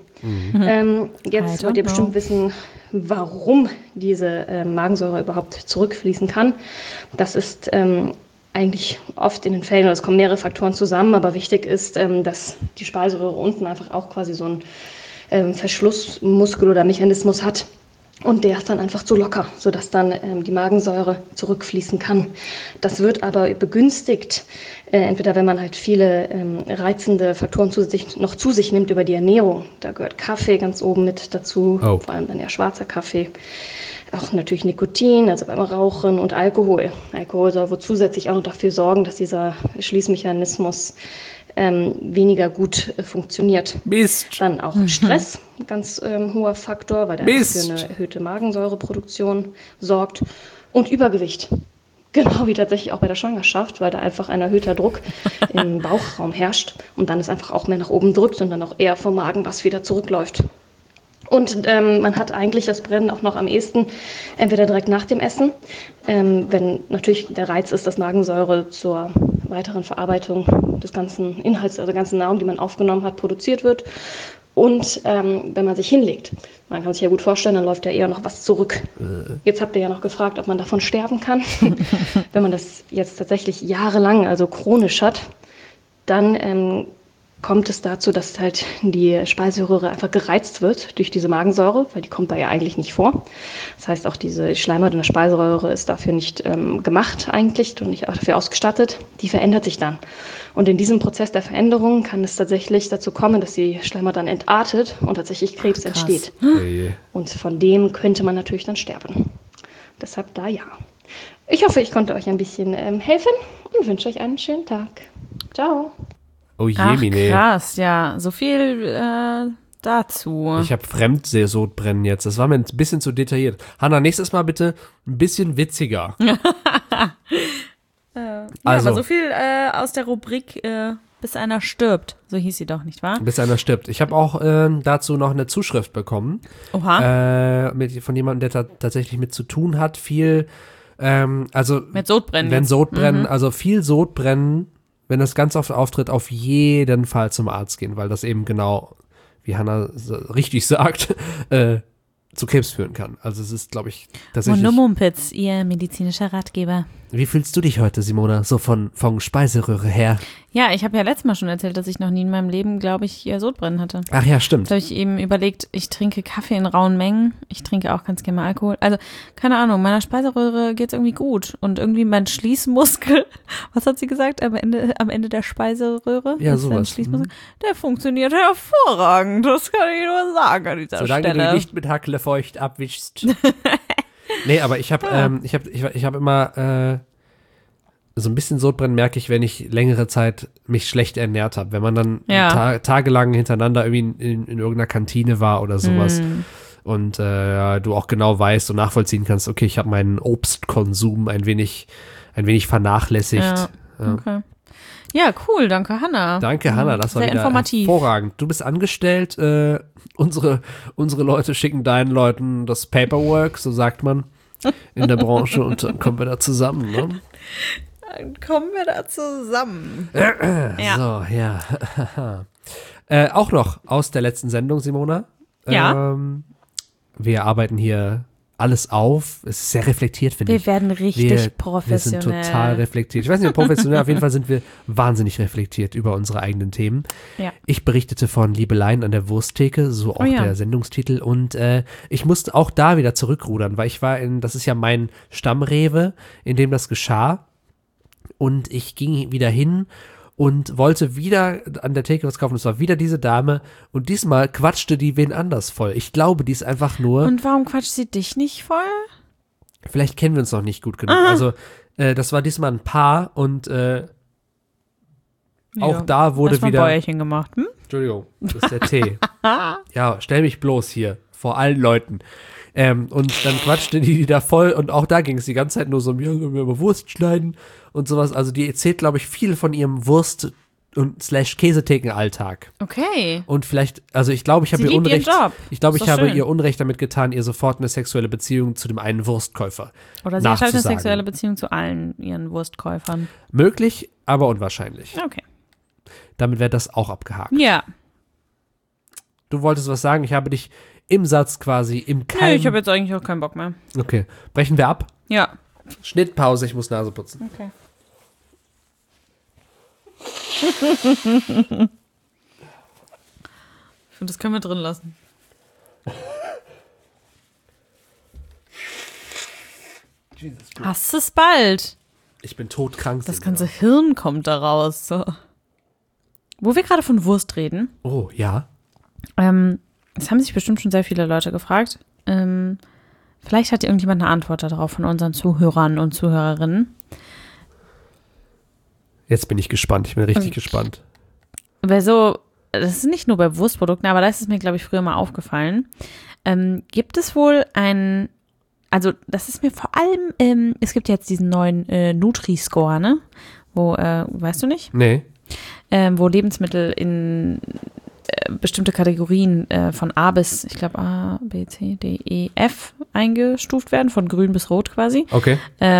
Jetzt I wollt ihr don't bestimmt know. wissen, warum diese Magensäure überhaupt zurückfließen kann. Das ist eigentlich oft in den Fällen, oder es kommen mehrere Faktoren zusammen, aber wichtig ist, dass die Speiseröhre unten einfach auch quasi so einen Verschlussmuskel oder Mechanismus hat. Und der ist dann einfach zu locker, sodass dann die Magensäure zurückfließen kann. Das wird aber begünstigt, entweder wenn man halt viele reizende Faktoren noch zu sich nimmt über die Ernährung. Da gehört Kaffee ganz oben mit dazu, Oh. vor allem dann ja schwarzer Kaffee. Auch natürlich Nikotin, also beim Rauchen und Alkohol. Alkohol soll wohl zusätzlich auch noch dafür sorgen, dass dieser Schließmechanismus weniger gut funktioniert. Mist. Dann auch Stress, ganz hoher Faktor, weil der Mist. für eine erhöhte Magensäureproduktion sorgt. Und Übergewicht. Genau wie tatsächlich auch bei der Schwangerschaft, weil da einfach ein erhöhter Druck im Bauchraum herrscht und dann es einfach auch mehr nach oben drückt und dann auch eher vom Magen was wieder zurückläuft. Und man hat eigentlich das Brennen auch noch am ehesten entweder direkt nach dem Essen, wenn natürlich der Reiz ist, dass Magensäure zur weiteren Verarbeitung des ganzen Inhalts, also der ganzen Nahrung, die man aufgenommen hat, produziert wird. Und wenn man sich hinlegt, man kann sich ja gut vorstellen, dann läuft ja eher noch was zurück. Jetzt habt ihr ja noch gefragt, ob man davon sterben kann. Wenn man das jetzt tatsächlich jahrelang, also chronisch hat, dann kommt es dazu, dass halt die Speiseröhre einfach gereizt wird durch diese Magensäure, weil die kommt da ja eigentlich nicht vor. Das heißt, auch diese Schleimhaut in der Speiseröhre ist dafür nicht gemacht eigentlich und nicht dafür ausgestattet. Die verändert sich dann. Und in diesem Prozess der Veränderung kann es tatsächlich dazu kommen, dass die Schleimhaut dann entartet und tatsächlich Krebs krass. entsteht. Oje. Und von dem könnte man natürlich dann sterben. Deshalb da ja. Ich hoffe, ich konnte euch ein bisschen helfen und wünsche euch einen schönen Tag. Ciao. Oh Ach, jemine. krass, ja. So viel dazu. Ich habe Fremdsodbrennen jetzt. Das war mir ein bisschen zu detailliert. Hanna, nächstes Mal bitte ein bisschen witziger. Ja, Also. aber so viel aus der Rubrik bis einer stirbt. So hieß sie doch, nicht wahr? Bis einer stirbt. Ich habe auch dazu noch eine Zuschrift bekommen. Oha. Von jemandem, der tatsächlich mit zu tun hat. Viel, also Mit Sodbrennen. wenn jetzt. Sodbrennen, also viel Sodbrennen, wenn das ganz oft auftritt, auf jeden Fall zum Arzt gehen, weil das eben genau, wie Hanna richtig sagt, zu Krebs führen kann. Also es ist, glaube ich, tatsächlich. Mumpitz, Ihr medizinischer Ratgeber. Wie fühlst du dich heute, Simona? So von Speiseröhre her. Ja, ich habe ja letztes Mal schon erzählt, dass ich noch nie in meinem Leben, glaube ich, Sodbrennen hatte. Ach ja, stimmt. Jetzt habe ich eben überlegt, ich trinke Kaffee in rauen Mengen. Ich trinke auch ganz gerne mal Alkohol. Also, keine Ahnung, meiner Speiseröhre geht's irgendwie gut. Und irgendwie mein Schließmuskel, was hat sie gesagt, am Ende der Speiseröhre? Ja, ist sowas. ein Schließmuskel, der funktioniert hervorragend. Das kann ich nur sagen an dieser Solange Stelle. du nicht mit Hackle feucht abwischst. Nee, aber ich habe hab immer so ein bisschen Sodbrennen merke ich, wenn ich längere Zeit mich schlecht ernährt habe. Wenn man dann Ja. tagelang hintereinander irgendwie in irgendeiner Kantine war oder sowas. Und du auch genau weißt und nachvollziehen kannst, okay, ich habe meinen Obstkonsum ein wenig vernachlässigt. Ja. Ja. Okay. Ja, cool, danke Hanna. Danke, Hanna, das war Sehr wieder informativ. hervorragend. Du bist angestellt, unsere Leute schicken deinen Leuten das Paperwork, so sagt man in der Branche, und dann kommen wir da zusammen, ne? Dann kommen wir da zusammen. Ja. So, ja. Auch noch aus der letzten Sendung, Simona. Ja. Wir arbeiten hier alles auf. Es ist sehr reflektiert, finde ich. Wir werden richtig professionell. Wir sind total reflektiert. Ich weiß nicht, professionell, auf jeden Fall sind wir wahnsinnig reflektiert über unsere eigenen Themen. Ja. Ich berichtete von Liebeleien an der Wursttheke, so auch ja. der Sendungstitel. Und ich musste auch da wieder zurückrudern, weil das ist ja mein Stammrewe, in dem das geschah. Und ich ging wieder hin und wollte wieder an der Theke was kaufen. Es war wieder diese Dame und diesmal quatschte die wen anders voll. Ich glaube, die ist einfach nur, Und warum quatscht sie dich nicht voll? vielleicht kennen wir uns noch nicht gut genug. Also das war diesmal ein Paar und auch da wurde Erst mal wieder, Bäuerchen gemacht. Hm? Entschuldigung, das ist der Tee. Ja, stell mich bloß hier vor allen Leuten. Und dann quatschte die da voll und auch da ging es die ganze Zeit nur so, ja, sollen wir mal Wurst schneiden und sowas. Also die erzählt, glaube ich, viel von ihrem Wurst- und Käsetheken-Alltag. Okay. Und vielleicht, also ich glaube, ich habe Sie ihr liebt ihren Unrecht. Job. Ich glaube, Ist ich doch habe schön. ihr Unrecht damit getan, ihr sofort eine sexuelle Beziehung zu dem einen Wurstkäufer Oder sie hat halt eine nachzusagen. sexuelle Beziehung zu allen ihren Wurstkäufern. Möglich, aber unwahrscheinlich. Okay. Damit wäre das auch abgehakt. Ja. Du wolltest was sagen, ich habe dich im Satz quasi im Nö, Keim. ich habe jetzt eigentlich auch keinen Bock mehr. Okay, brechen wir ab. Ja. Schnittpause, ich muss Nase putzen. Okay. Ich finde, das können wir drin lassen. Hast es bald. Ich bin todkrank. Das Simona. ganze Hirn kommt da raus. So. Wo wir gerade von Wurst reden, Oh, ja. das haben sich bestimmt schon sehr viele Leute gefragt. Vielleicht hat irgendjemand eine Antwort darauf von unseren Zuhörern und Zuhörerinnen. Jetzt bin ich gespannt. Ich bin richtig gespannt. Weil so, das ist nicht nur bei Wurstprodukten, aber da ist es mir, glaube ich, früher mal aufgefallen. Gibt es wohl also das ist mir vor allem, es gibt jetzt diesen neuen Nutri-Score, ne? Wo, weißt du nicht? Nee. Wo Lebensmittel in bestimmte Kategorien von A bis, ich glaube A, B, C, D, E, F eingestuft werden, von grün bis rot quasi. Okay.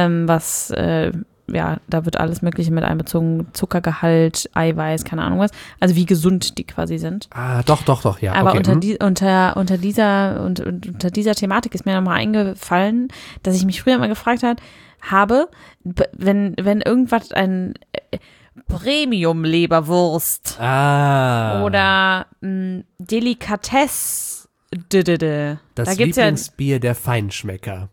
Ja, da wird alles Mögliche mit einbezogen, Zuckergehalt, Eiweiß, keine Ahnung was. Also wie gesund die quasi sind. Ah, doch, ja. Aber okay. unter dieser Thematik ist mir nochmal eingefallen, dass ich mich früher immer gefragt habe, wenn irgendwas ein Premium-Leberwurst oder Delikatesse, Das da gibt's ja, Lieblingsbier der Feinschmecker.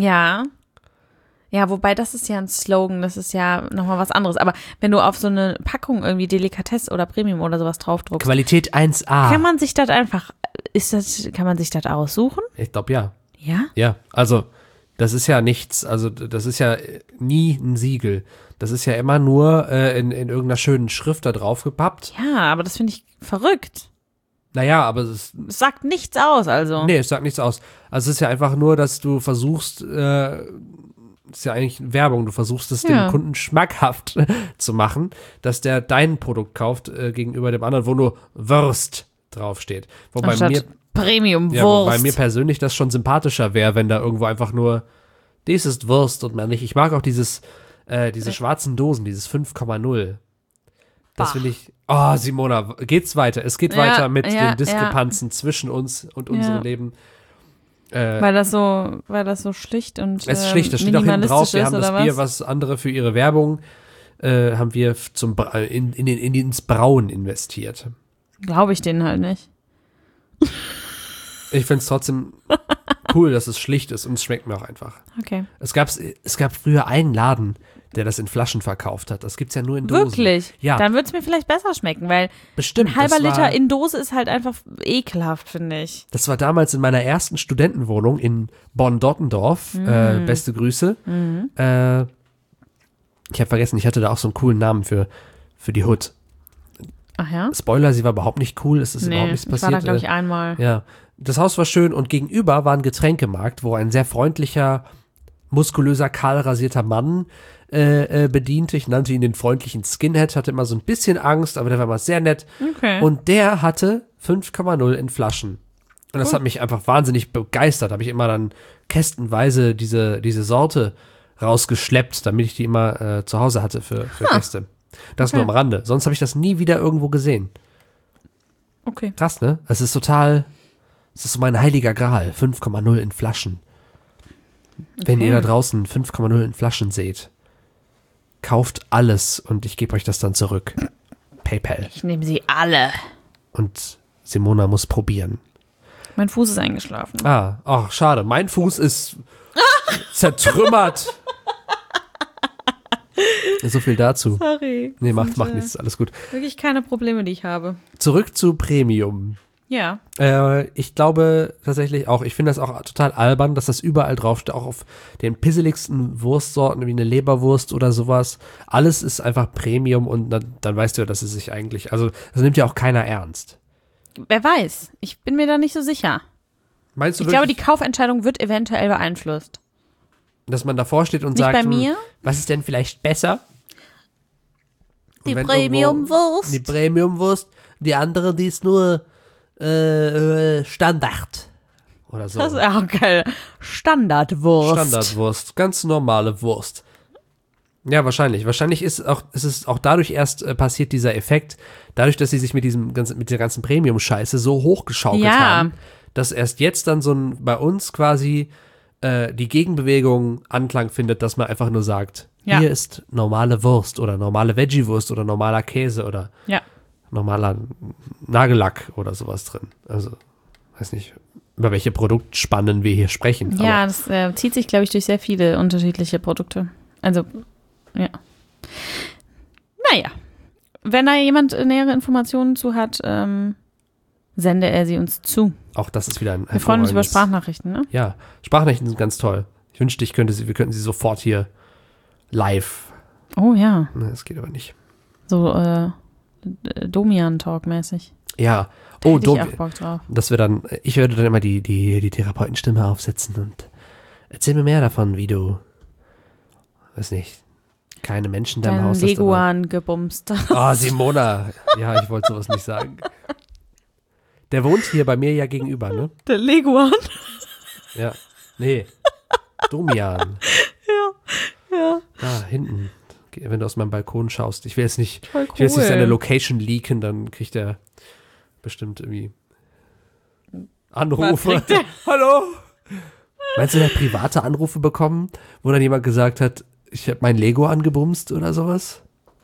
ja, wobei das ist ja ein Slogan, das ist ja nochmal was anderes. Aber wenn du auf so eine Packung irgendwie Delikatesse oder Premium oder sowas draufdruckst, Qualität 1A. kann man sich das einfach, kann man sich das aussuchen? Ich glaube, ja. Ja? Ja, also das ist ja nichts, also das ist ja nie ein Siegel. Das ist ja immer nur in irgendeiner schönen Schrift da drauf gepappt. Ja, aber das finde ich verrückt. Naja, aber es Es sagt nichts aus, also. nee, es sagt nichts aus. Also es ist ja einfach nur, dass du versuchst, ist ja eigentlich Werbung, du versuchst es Ja. dem Kunden schmackhaft zu machen, dass der dein Produkt kauft gegenüber dem anderen, wo nur Wurst draufsteht. Wobei Anstatt mir, Premium-Wurst. ja, wobei mir persönlich das schon sympathischer wäre, wenn da irgendwo einfach nur dies ist Wurst und mehr nicht. Ich mag auch diese schwarzen Dosen, dieses 5,0. Das Bah. finde ich. Oh, Simona, geht's weiter? Es geht Ja, weiter mit ja, den Diskrepanzen zwischen uns und unserem Ja. Leben. Weil das so schlicht und Es ist schlicht, das steht auch hinten drauf. Wir ist, haben das oder Bier, was andere für ihre Werbung haben wir ins Brauen investiert. Glaube ich denen halt nicht. Ich finde es trotzdem cool, dass es schlicht ist und es schmeckt mir auch einfach. Okay. Es gab früher einen Laden, der das in Flaschen verkauft hat. Das gibt's ja nur in Dosen. Wirklich? Ja. Dann wird es mir vielleicht besser schmecken, weil Bestimmt. ein halber das war, Liter in Dose ist halt einfach ekelhaft, finde ich. Das war damals in meiner ersten Studentenwohnung in Bonn-Dottendorf. Beste Grüße. Ich habe vergessen, ich hatte da auch so einen coolen Namen für die Hood. Ach ja? Spoiler, sie war überhaupt nicht cool, es ist überhaupt Nee, nichts ich war passiert. da, glaube ich, einmal. Ja, das Haus war schön und gegenüber war ein Getränkemarkt, wo ein sehr freundlicher, muskulöser, kahl rasierter Mann bediente. Ich nannte ihn den freundlichen Skinhead, hatte immer so ein bisschen Angst, aber der war immer sehr nett. Okay. Und der hatte 5,0 in Flaschen. Und das hat mich einfach wahnsinnig begeistert. Habe ich immer dann kästenweise diese Sorte rausgeschleppt, damit ich die immer zu Hause hatte für Gäste. Das nur am Rande. Sonst habe ich das nie wieder irgendwo gesehen. Okay. Krass, ne? Es ist so mein heiliger Gral. 5,0 in Flaschen. Wenn ihr da draußen 5,0 in Flaschen seht, kauft alles und ich gebe euch das dann zurück. PayPal. Ich nehme sie alle. Und Simona muss probieren. Mein Fuß ist eingeschlafen. Ah, ach, schade. Mein Fuß ist zertrümmert. So viel dazu. Sorry. Nee, Das sind, macht nichts. Alles gut. Wirklich keine Probleme, die ich habe. Zurück zu Premium. Ja. Ich glaube tatsächlich auch, ich finde das auch total albern, dass das überall draufsteht, auch auf den pisseligsten Wurstsorten wie eine Leberwurst oder sowas. Alles ist einfach Premium und dann weißt du ja, dass es sich eigentlich, also das nimmt ja auch keiner ernst. Wer weiß. Ich bin mir da nicht so sicher. Meinst du Ich glaube, die wirklich, Kaufentscheidung wird eventuell beeinflusst. dass man davor steht und Nicht sagt, bei mir? Was ist denn vielleicht besser? Und Die wenn Premium-Wurst. Die Premium-Wurst, die andere, die ist nur Standard. Oder so. Das ist auch geil. Standardwurst. Standardwurst, ganz normale Wurst. Ja, wahrscheinlich. Wahrscheinlich ist es auch dadurch erst passiert dieser Effekt, dadurch, dass sie sich mit der ganzen Premium-Scheiße so hochgeschaukelt Ja. haben, dass erst jetzt dann bei uns quasi die Gegenbewegung Anklang findet, dass man einfach nur sagt, Ja. hier ist normale Wurst oder normale Veggie-Wurst oder normaler Käse oder Ja. normaler Nagellack oder sowas drin. Also, weiß nicht, über welche Produktspannen wir hier sprechen. Ja, das zieht sich, glaube ich, durch sehr viele unterschiedliche Produkte. Also, ja. Naja. Wenn da jemand nähere Informationen zu hat, sende er sie uns zu. Auch das ist wieder ein Wir freuen uns über hervorragendes- Sprachnachrichten, ne? Ja, Sprachnachrichten sind ganz toll. Ich wünschte, wir könnten sie sofort hier live. Oh ja. Ne, das geht aber nicht. So, Domian-Talk-mäßig. Ja, Da oh, hätte ich auch Bock drauf. ich würde dann immer die Therapeutenstimme aufsetzen und erzähl mir mehr davon, wie du, weiß nicht, keine Menschen in deinem Dein Haus hast. aber- Leguan gebumst. Ah, Simona. Ja, ich wollte sowas nicht sagen. Der wohnt hier bei mir ja gegenüber, ne? Der Leguan? Ja. Nee. Domian. Ja. Da, hinten. Wenn du aus meinem Balkon schaust. Ich will jetzt nicht Voll Ich will jetzt nicht cool. seine Location leaken, dann kriegt er bestimmt irgendwie Anrufe. Was kriegt Hallo? Meinst du, der hat private Anrufe bekommen, wo dann jemand gesagt hat, ich habe mein Lego angebumst oder sowas?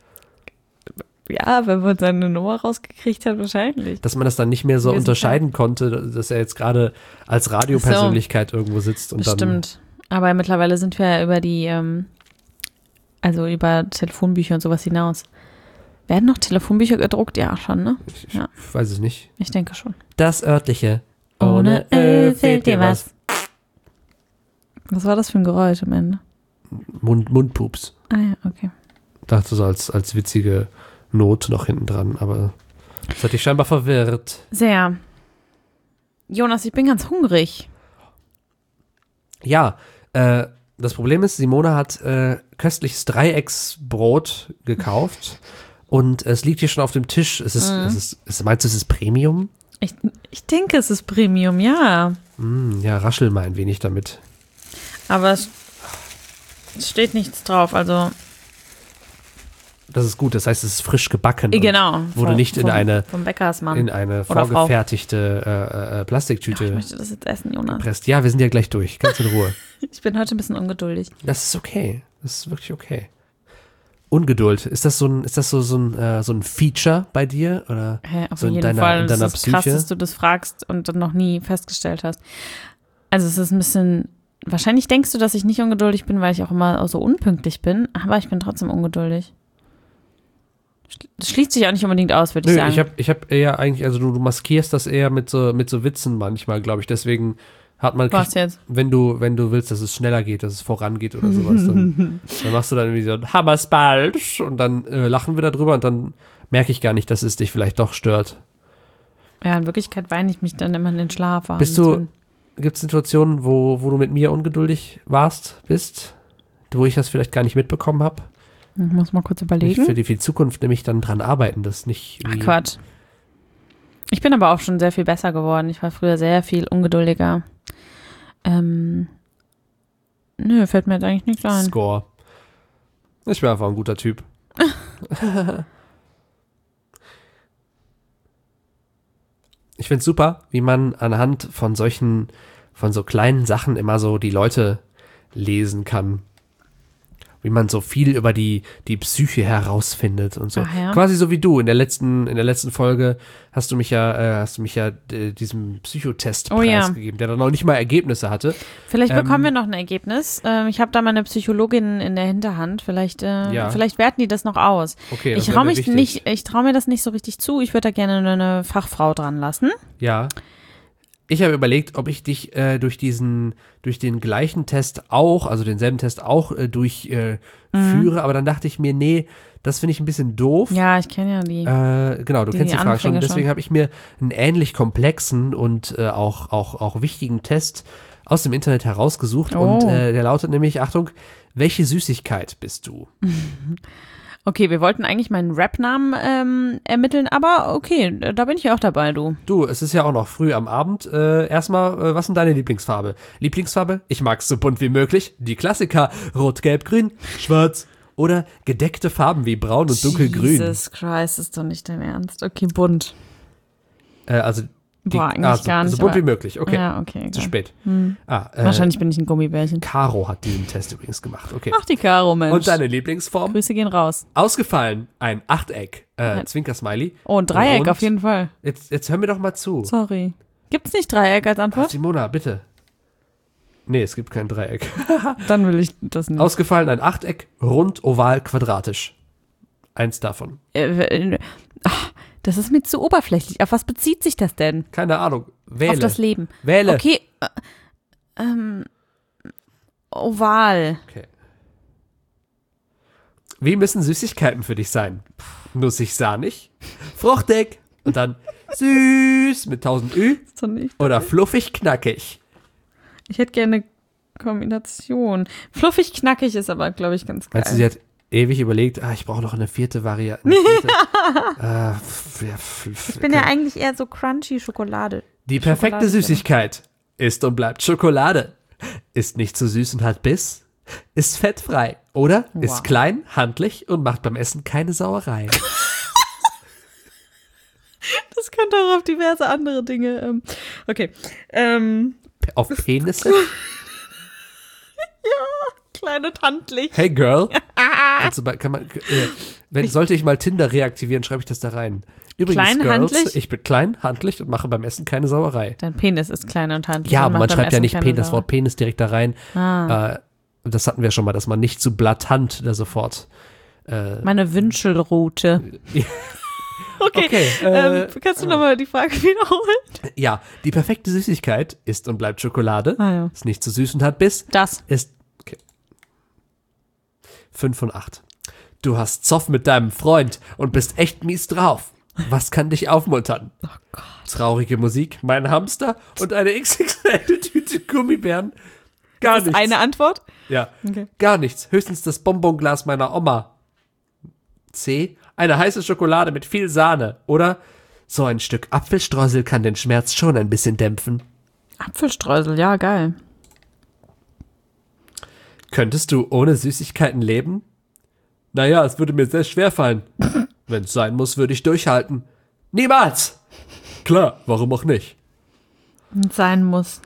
Ja, wenn man seine Nummer rausgekriegt hat, wahrscheinlich. Dass man das dann nicht mehr so Wir sind unterscheiden konnte, dass er jetzt gerade als Radiopersönlichkeit irgendwo sitzt und dann. Bestimmt. Aber mittlerweile sind wir ja über die, also über Telefonbücher und sowas hinaus. Werden noch Telefonbücher gedruckt? Ja, schon, ne? Ich Ja. weiß es nicht. Ich denke schon. Das örtliche. Ohne Ö fehlt dir was. Was war das für ein Geräusch am Ende? Mundpups. Ah ja, okay. Dachte so als witzige Not noch hinten dran, aber das hat dich scheinbar verwirrt. Sehr. Jonas, ich bin ganz hungrig. Ja, das Problem ist, Simone hat köstliches Dreiecksbrot gekauft und es liegt hier schon auf dem Tisch. Meinst du, es ist Premium? Ich denke, es ist Premium, ja. Ja, raschel mal ein wenig damit. Aber es steht nichts drauf, also. Das ist gut, das heißt, es ist frisch gebacken. Genau. Wurde nicht in eine Bäckersmann. Eine Oder Frau. vorgefertigte Plastiktüte Ich möchte das jetzt essen, Jonas. gepresst. Ja, wir sind ja gleich durch, ganz in Ruhe. Ich bin heute ein bisschen ungeduldig. Das ist okay. Das ist wirklich okay. Ungeduld, ist das so ein Feature bei dir? Oder Auf so in jeden deiner, Fall. in deiner Es ist krass, Psyche? dass du das fragst und dann noch nie festgestellt hast. Also es ist ein bisschen, wahrscheinlich denkst du, dass ich nicht ungeduldig bin, weil ich auch immer so unpünktlich bin, aber ich bin trotzdem ungeduldig. Das schließt sich auch nicht unbedingt aus, würde ich Nö, sagen. ich hab eher eigentlich, also du maskierst das eher mit so Witzen manchmal, glaube ich. Deswegen hat man, Was jetzt? wenn du willst, dass es schneller geht, dass es vorangeht oder sowas, dann machst du dann irgendwie so ein Hammerspalch und dann lachen wir darüber und dann merke ich gar nicht, dass es dich vielleicht doch stört. Ja, in Wirklichkeit weine ich mich dann immer in den Schlaf. Gibt es Situationen, wo du mit mir ungeduldig bist, wo ich das vielleicht gar nicht mitbekommen habe? Ich muss mal kurz Ich überlegen. für die Zukunft nämlich dann dran arbeiten, das nicht. Ach, Quatsch. Ich bin aber auch schon sehr viel besser geworden. Ich war früher sehr viel ungeduldiger. Nö, fällt mir jetzt eigentlich nichts ein. Score. Ich bin einfach ein guter Typ. Ich find's super, wie man anhand von so kleinen Sachen immer so die Leute lesen kann. Wie man so viel über die Psyche herausfindet und so. Ach ja. Quasi so wie du. In der letzten Folge hast du mich ja diesem Psychotest Oh ja. preisgegeben, der dann noch nicht mal Ergebnisse hatte. Vielleicht bekommen wir noch ein Ergebnis. Ich habe da meine Psychologin in der Hinterhand. Vielleicht werten die das noch aus. Okay, das Ich wäre mir wichtig. traue mir das nicht so richtig zu. Ich würde da gerne eine Fachfrau dran lassen. Ja. Ich habe überlegt, ob ich dich durch den gleichen Test auch, also denselben Test auch durchführe, aber dann dachte ich mir, nee, das finde ich ein bisschen doof. Ja, ich kenne ja die. Genau, du kennst die Frage schon. Anfänge Deswegen schon. habe ich mir einen ähnlich komplexen und auch wichtigen Test aus dem Internet herausgesucht. Oh. Und der lautet nämlich, Achtung, welche Süßigkeit bist du? Okay, wir wollten eigentlich meinen Rap-Namen ermitteln, aber okay, da bin ich auch dabei, du. Du, es ist ja auch noch früh am Abend. Erstmal, was sind deine Lieblingsfarbe? Lieblingsfarbe? Ich mag's so bunt wie möglich. Die Klassiker. Rot, Gelb, Grün, Schwarz. Oder gedeckte Farben wie Braun und Dunkelgrün. Jesus Christ, ist doch nicht dein Ernst. Okay, bunt. Also Eigentlich gar nicht, so bunt aber- wie möglich. Okay, Ja, okay. zu egal. spät. Wahrscheinlich bin ich ein Gummibärchen. Caro hat diesen Test übrigens gemacht. Okay. Ach, die Caro, Mensch. Und deine Lieblingsform? Grüße gehen raus. Ausgefallen. Ein Achteck. Zwinker-Smiley. Oh, ein Dreieck Rund. auf jeden Fall. Jetzt hör mir doch mal zu. Sorry. Gibt's nicht Dreieck als Antwort? Simona, bitte. Nee, es gibt kein Dreieck. Dann will ich das nicht. Ausgefallen ein Achteck, rund, oval, quadratisch. Eins davon. Das ist mir zu oberflächlich. Auf was bezieht sich das denn? Keine Ahnung. Wähle. Auf das Leben. Wähle. Okay. Oval. Okay. Wie müssen Süßigkeiten für dich sein? Nussig, sahnig, fruchtig und dann süß mit 1000 Ü Ist doch nicht. oder fluffig, knackig. Ich hätte gerne eine Kombination. Fluffig knackig ist aber, glaube ich, ganz geil. Meinst du, sie hat ewig überlegt, ich brauche noch eine vierte Variante. Ich bin ja eigentlich eher so crunchy Schokolade. Die perfekte Schokolade, Süßigkeit ist und bleibt Schokolade. Ist nicht zu süß und hat Biss. Ist fettfrei, oder? Wow. Ist klein, handlich und macht beim Essen keine Sauerei. Das könnte auch auf diverse andere Dinge. Okay. Auf Penisse? Klein und handlich. Hey Girl. Sollte ich mal Tinder reaktivieren, schreibe ich das da rein. Übrigens, Klein, Girls, handlich? ich bin klein, handlich und mache beim Essen keine Sauerei. Dein Penis ist klein und handlich. Ja, und aber macht man beim schreibt ja Essen nicht keine das Wort Penis direkt da rein. Das hatten wir schon mal, dass man nicht zu blattant da sofort. Meine Wünschelrute. Okay. Kannst du nochmal die Frage wiederholen? Ja, die perfekte Süßigkeit ist und bleibt Schokolade. Ja. Ist nicht zu süß und hat Biss. Das. Ist. Okay. 5 von 8. Du hast Zoff mit deinem Freund und bist echt mies drauf. Was kann dich aufmuntern? Oh Gott. Traurige Musik, mein Hamster und eine XXL-Tüte Gummibären? Gar Das ist nichts. eine Antwort? Ja, Okay. gar nichts. Höchstens das Bonbonglas meiner Oma. C. Eine heiße Schokolade mit viel Sahne. Oder so ein Stück Apfelstreusel kann den Schmerz schon ein bisschen dämpfen. Apfelstreusel, ja, geil. Könntest du ohne Süßigkeiten leben? Naja, es würde mir sehr schwer fallen. Wenn es sein muss, würde ich durchhalten. Niemals! Klar, warum auch nicht? Sein muss.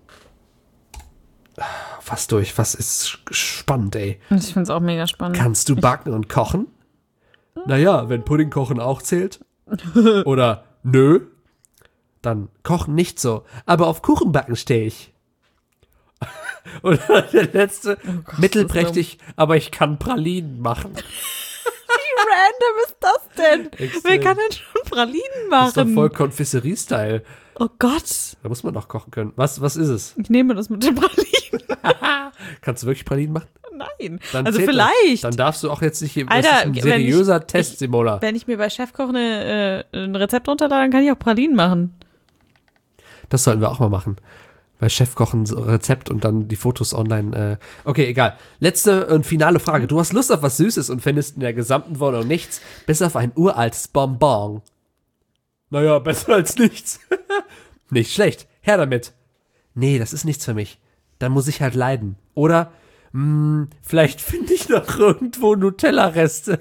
Was durch, was ist spannend, ey. Ich finde es auch mega spannend. Kannst du backen und kochen? Naja, wenn Puddingkochen auch zählt. Oder nö. Dann kochen nicht so. Aber auf Kuchenbacken stehe ich. Oder der letzte, mittelprächtig, aber ich kann Pralinen machen. Wie random ist das denn? Extrem. Wer kann denn schon Pralinen Das ist doch machen? voll Confiserie-Style. Oh Gott. Da muss man doch kochen können. Was ist es? Ich nehme das mit den Pralinen. Kannst du wirklich Pralinen machen? Nein. Dann Also zählt das. vielleicht. Dann darfst du auch jetzt nicht. Alter, das ist ein wenn seriöser Test, Simona. Wenn ich mir bei Chefkoch ein Rezept runterlade, dann kann ich auch Pralinen machen. Das sollten wir auch mal machen. Bei Chefkochen so Rezept und dann die Fotos online. Okay, egal. Letzte und finale Frage. Du hast Lust auf was Süßes und findest in der gesamten Wohnung nichts, bis auf ein uraltes Bonbon. Naja, besser als nichts. Nicht schlecht. Her damit. Nee, das ist nichts für mich. Dann muss ich halt leiden. Oder, vielleicht finde ich noch irgendwo Nutella-Reste.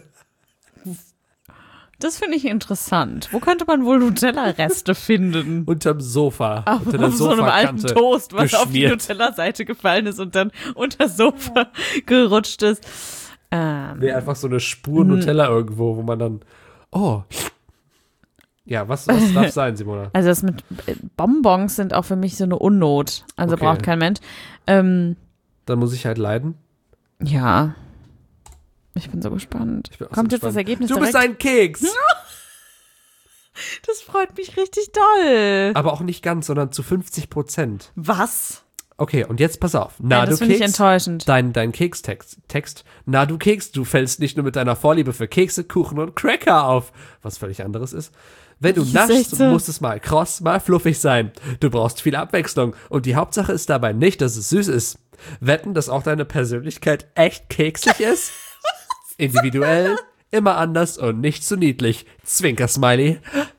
Das finde ich interessant. Wo könnte man wohl Nutella-Reste finden? Unterm Sofa. Unter der Auf so einem alten Sofakante Toast, was auf die geschmiert. Nutella-Seite gefallen ist und dann unter das Sofa gerutscht ist. Nee, einfach so eine Spur Nutella irgendwo, wo man dann, oh. Ja, was darf sein, Simona? Also das mit Bonbons sind auch für mich so eine Unnot. Also Okay. braucht kein Mensch. Dann muss ich halt leiden. Ja. Ich bin so gespannt. Ich bin auch Kommt so jetzt das gespannt. Ergebnis Du bist direkt? ein Keks. Das freut mich richtig doll. Aber auch nicht ganz, sondern zu 50%. Was? Okay, und jetzt pass auf. Na, Ja, das du finde ich Keks, enttäuschend. dein Kekstext. Na, du Keks, du fällst nicht nur mit deiner Vorliebe für Kekse, Kuchen und Cracker auf, was völlig anderes ist. Wenn du Das ist echt naschst, so. muss es mal kross, mal fluffig sein. Du brauchst viel Abwechslung und die Hauptsache ist dabei nicht, dass es süß ist. Wetten, dass auch deine Persönlichkeit echt keksig ist? Individuell, immer anders und nicht zu niedlich. Zwinker-Smiley.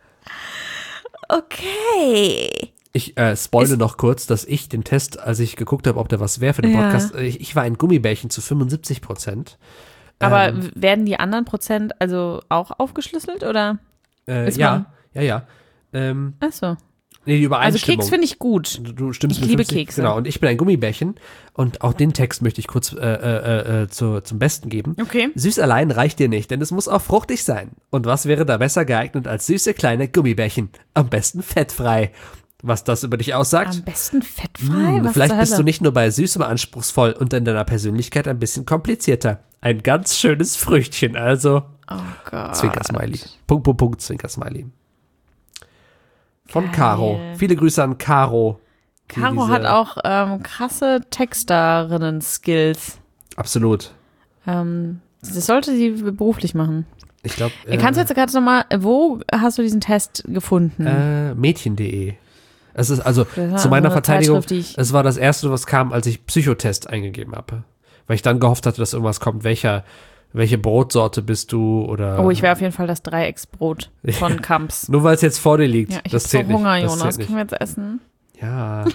Okay. Ich spoile noch kurz, dass ich den Test, als ich geguckt habe, ob der was wäre für den Ja. Podcast, ich war ein Gummibärchen zu 75%. Aber werden die anderen Prozent also auch aufgeschlüsselt oder? Ist Ja. Achso. Nee, die Also Übereinstimmung. Keks finde ich gut. Du stimmst Ich mit liebe 50, Kekse. Genau, und ich bin ein Gummibärchen. Und auch den Text möchte ich kurz zum Besten geben. Okay. Süß allein reicht dir nicht, denn es muss auch fruchtig sein. Und was wäre da besser geeignet als süße kleine Gummibärchen? Am besten fettfrei. Was das über dich aussagt? Am besten fettfrei. Was Vielleicht zur bist du Hölle? nicht nur bei Süßem anspruchsvoll und in deiner Persönlichkeit ein bisschen komplizierter. Ein ganz schönes Früchtchen, also. Oh Gott. Zwinker-Smiley. Punkt, Zwinker-Smiley. Von Geil. Caro. Viele Grüße an Caro. die Caro diese- hat auch krasse Texterinnen-Skills. Absolut. Das sollte sie beruflich machen. Ich glaube. Kannst du jetzt gerade nochmal, wo hast du diesen Test gefunden? Mädchen.de. Es ist also Das war zu meiner eine Verteidigung, Zeitschrift, die ich- es war das erste, was kam, als ich Psychotest eingegeben habe. Weil ich dann gehofft hatte, dass irgendwas kommt. Welche Brotsorte bist du oder. Oh, ich wäre auf jeden Fall das Dreiecksbrot von Kamps. Nur weil es jetzt vor dir liegt. Ja, ich das habe zählt so Hunger, nicht. Das Jonas. zählt Können nicht. wir jetzt essen? Ja.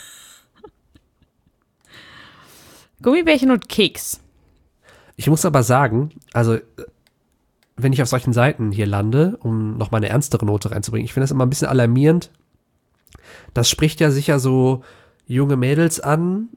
Gummibärchen und Keks. Ich muss aber sagen, also wenn ich auf solchen Seiten hier lande, um noch mal eine ernstere Note reinzubringen, ich finde das immer ein bisschen alarmierend. Das spricht ja sicher so junge Mädels an.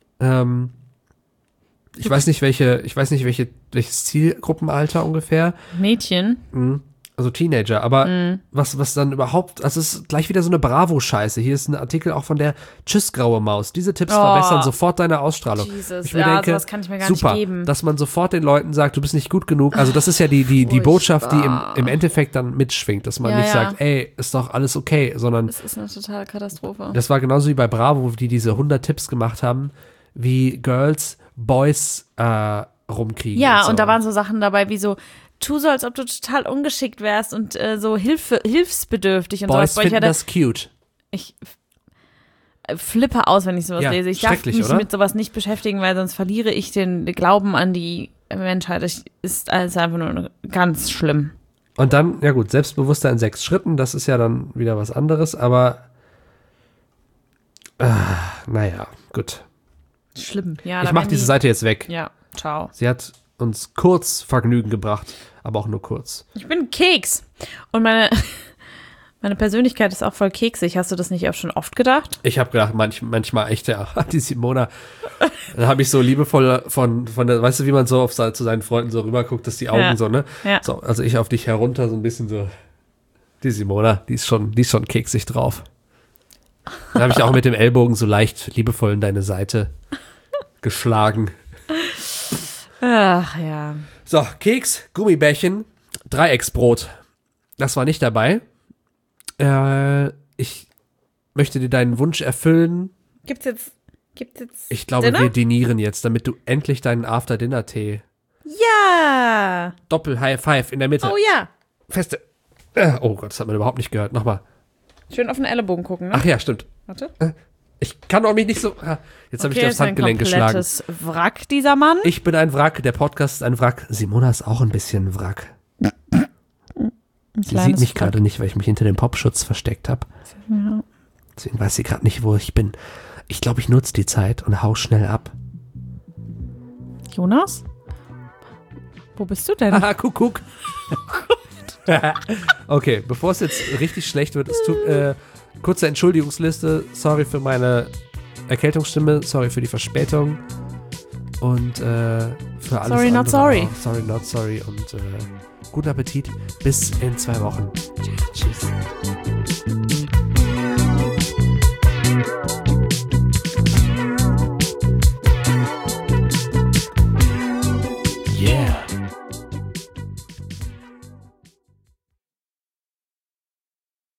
Ich weiß nicht, welches Zielgruppenalter ungefähr. Mädchen. Also Teenager, aber was dann überhaupt, also es ist gleich wieder so eine Bravo-Scheiße. Hier ist ein Artikel auch von der Tschüss, graue Maus. Diese Tipps verbessern sofort deine Ausstrahlung. Jesus, Ich mir ja, denke, sowas kann ich mir gar super, nicht geben. dass man sofort den Leuten sagt, du bist nicht gut genug. Also das ist ja die Botschaft, die im Endeffekt dann mitschwingt, dass man Ja, nicht ja. sagt, ey, ist doch alles okay, sondern Das ist eine totale Katastrophe. das war genauso wie bei Bravo, die diese 100 Tipps gemacht haben, wie Girls, Boys rumkriegen. Ja, so. und da waren so Sachen dabei wie so, tu so, als ob du total ungeschickt wärst und so hilfsbedürftig und Boys sowas. finden das cute. Ich flippe aus, wenn ich sowas Ja, lese. Ich darf schrecklich, mich oder? mit sowas nicht beschäftigen, weil sonst verliere ich den Glauben an die Menschheit. Ist alles einfach nur ganz schlimm. Und dann, ja gut, Selbstbewusstsein in 6 Schritten, das ist ja dann wieder was anderes, aber naja, gut. Schlimm. Ja, Ich da mach werden diese die- Seite jetzt weg. Ja, ciao. Sie hat uns kurz Vergnügen gebracht, aber auch nur kurz. Ich bin ein Keks. Und meine Persönlichkeit ist auch voll keksig. Hast du das nicht auch schon oft gedacht? Ich habe gedacht, manchmal echt, ja, die Simona, dann habe ich so liebevoll von der, weißt du, wie man so zu seinen Freunden so rüberguckt, dass die Augen Ja. so, ne? Ja. So, also ich auf dich herunter, so ein bisschen so, die Simona, die ist schon keksig drauf. Dann habe ich auch mit dem Ellbogen so leicht liebevoll in deine Seite geschlagen. Ach ja. So, Keks, Gummibärchen, Dreiecksbrot. Das war nicht dabei. Ich möchte dir deinen Wunsch erfüllen. Gibt's jetzt Ich glaube, Dinner? wir dinieren jetzt, damit du endlich deinen After-Dinner-Tee. Ja. Doppel-High-Five in der Mitte. Oh ja. Feste. Oh Gott, das hat man überhaupt nicht gehört. Nochmal. Schön auf den Ellenbogen gucken, ne? Ach ja, stimmt. Warte. Ich kann doch mich nicht so. Jetzt habe ich dir aufs ist ein Handgelenk geschlagen. komplettes Wrack, dieser Mann. Ich bin ein Wrack, der Podcast ist ein Wrack. Simona ist auch ein bisschen Wrack. Sie sieht mich gerade nicht, weil ich mich hinter dem Popschutz versteckt habe. Ja. Deswegen weiß sie gerade nicht, wo ich bin. Ich glaube, ich nutze die Zeit und hau schnell ab. Jonas? Wo bist du denn? Haha, Kuckuck. Okay, bevor es jetzt richtig schlecht wird, kurze Entschuldigungsliste. Sorry für meine Erkältungsstimme, sorry für die Verspätung und für alles Sorry, andere not sorry. auch. Sorry, not sorry und guten Appetit. Bis in 2 Wochen. Tschüss.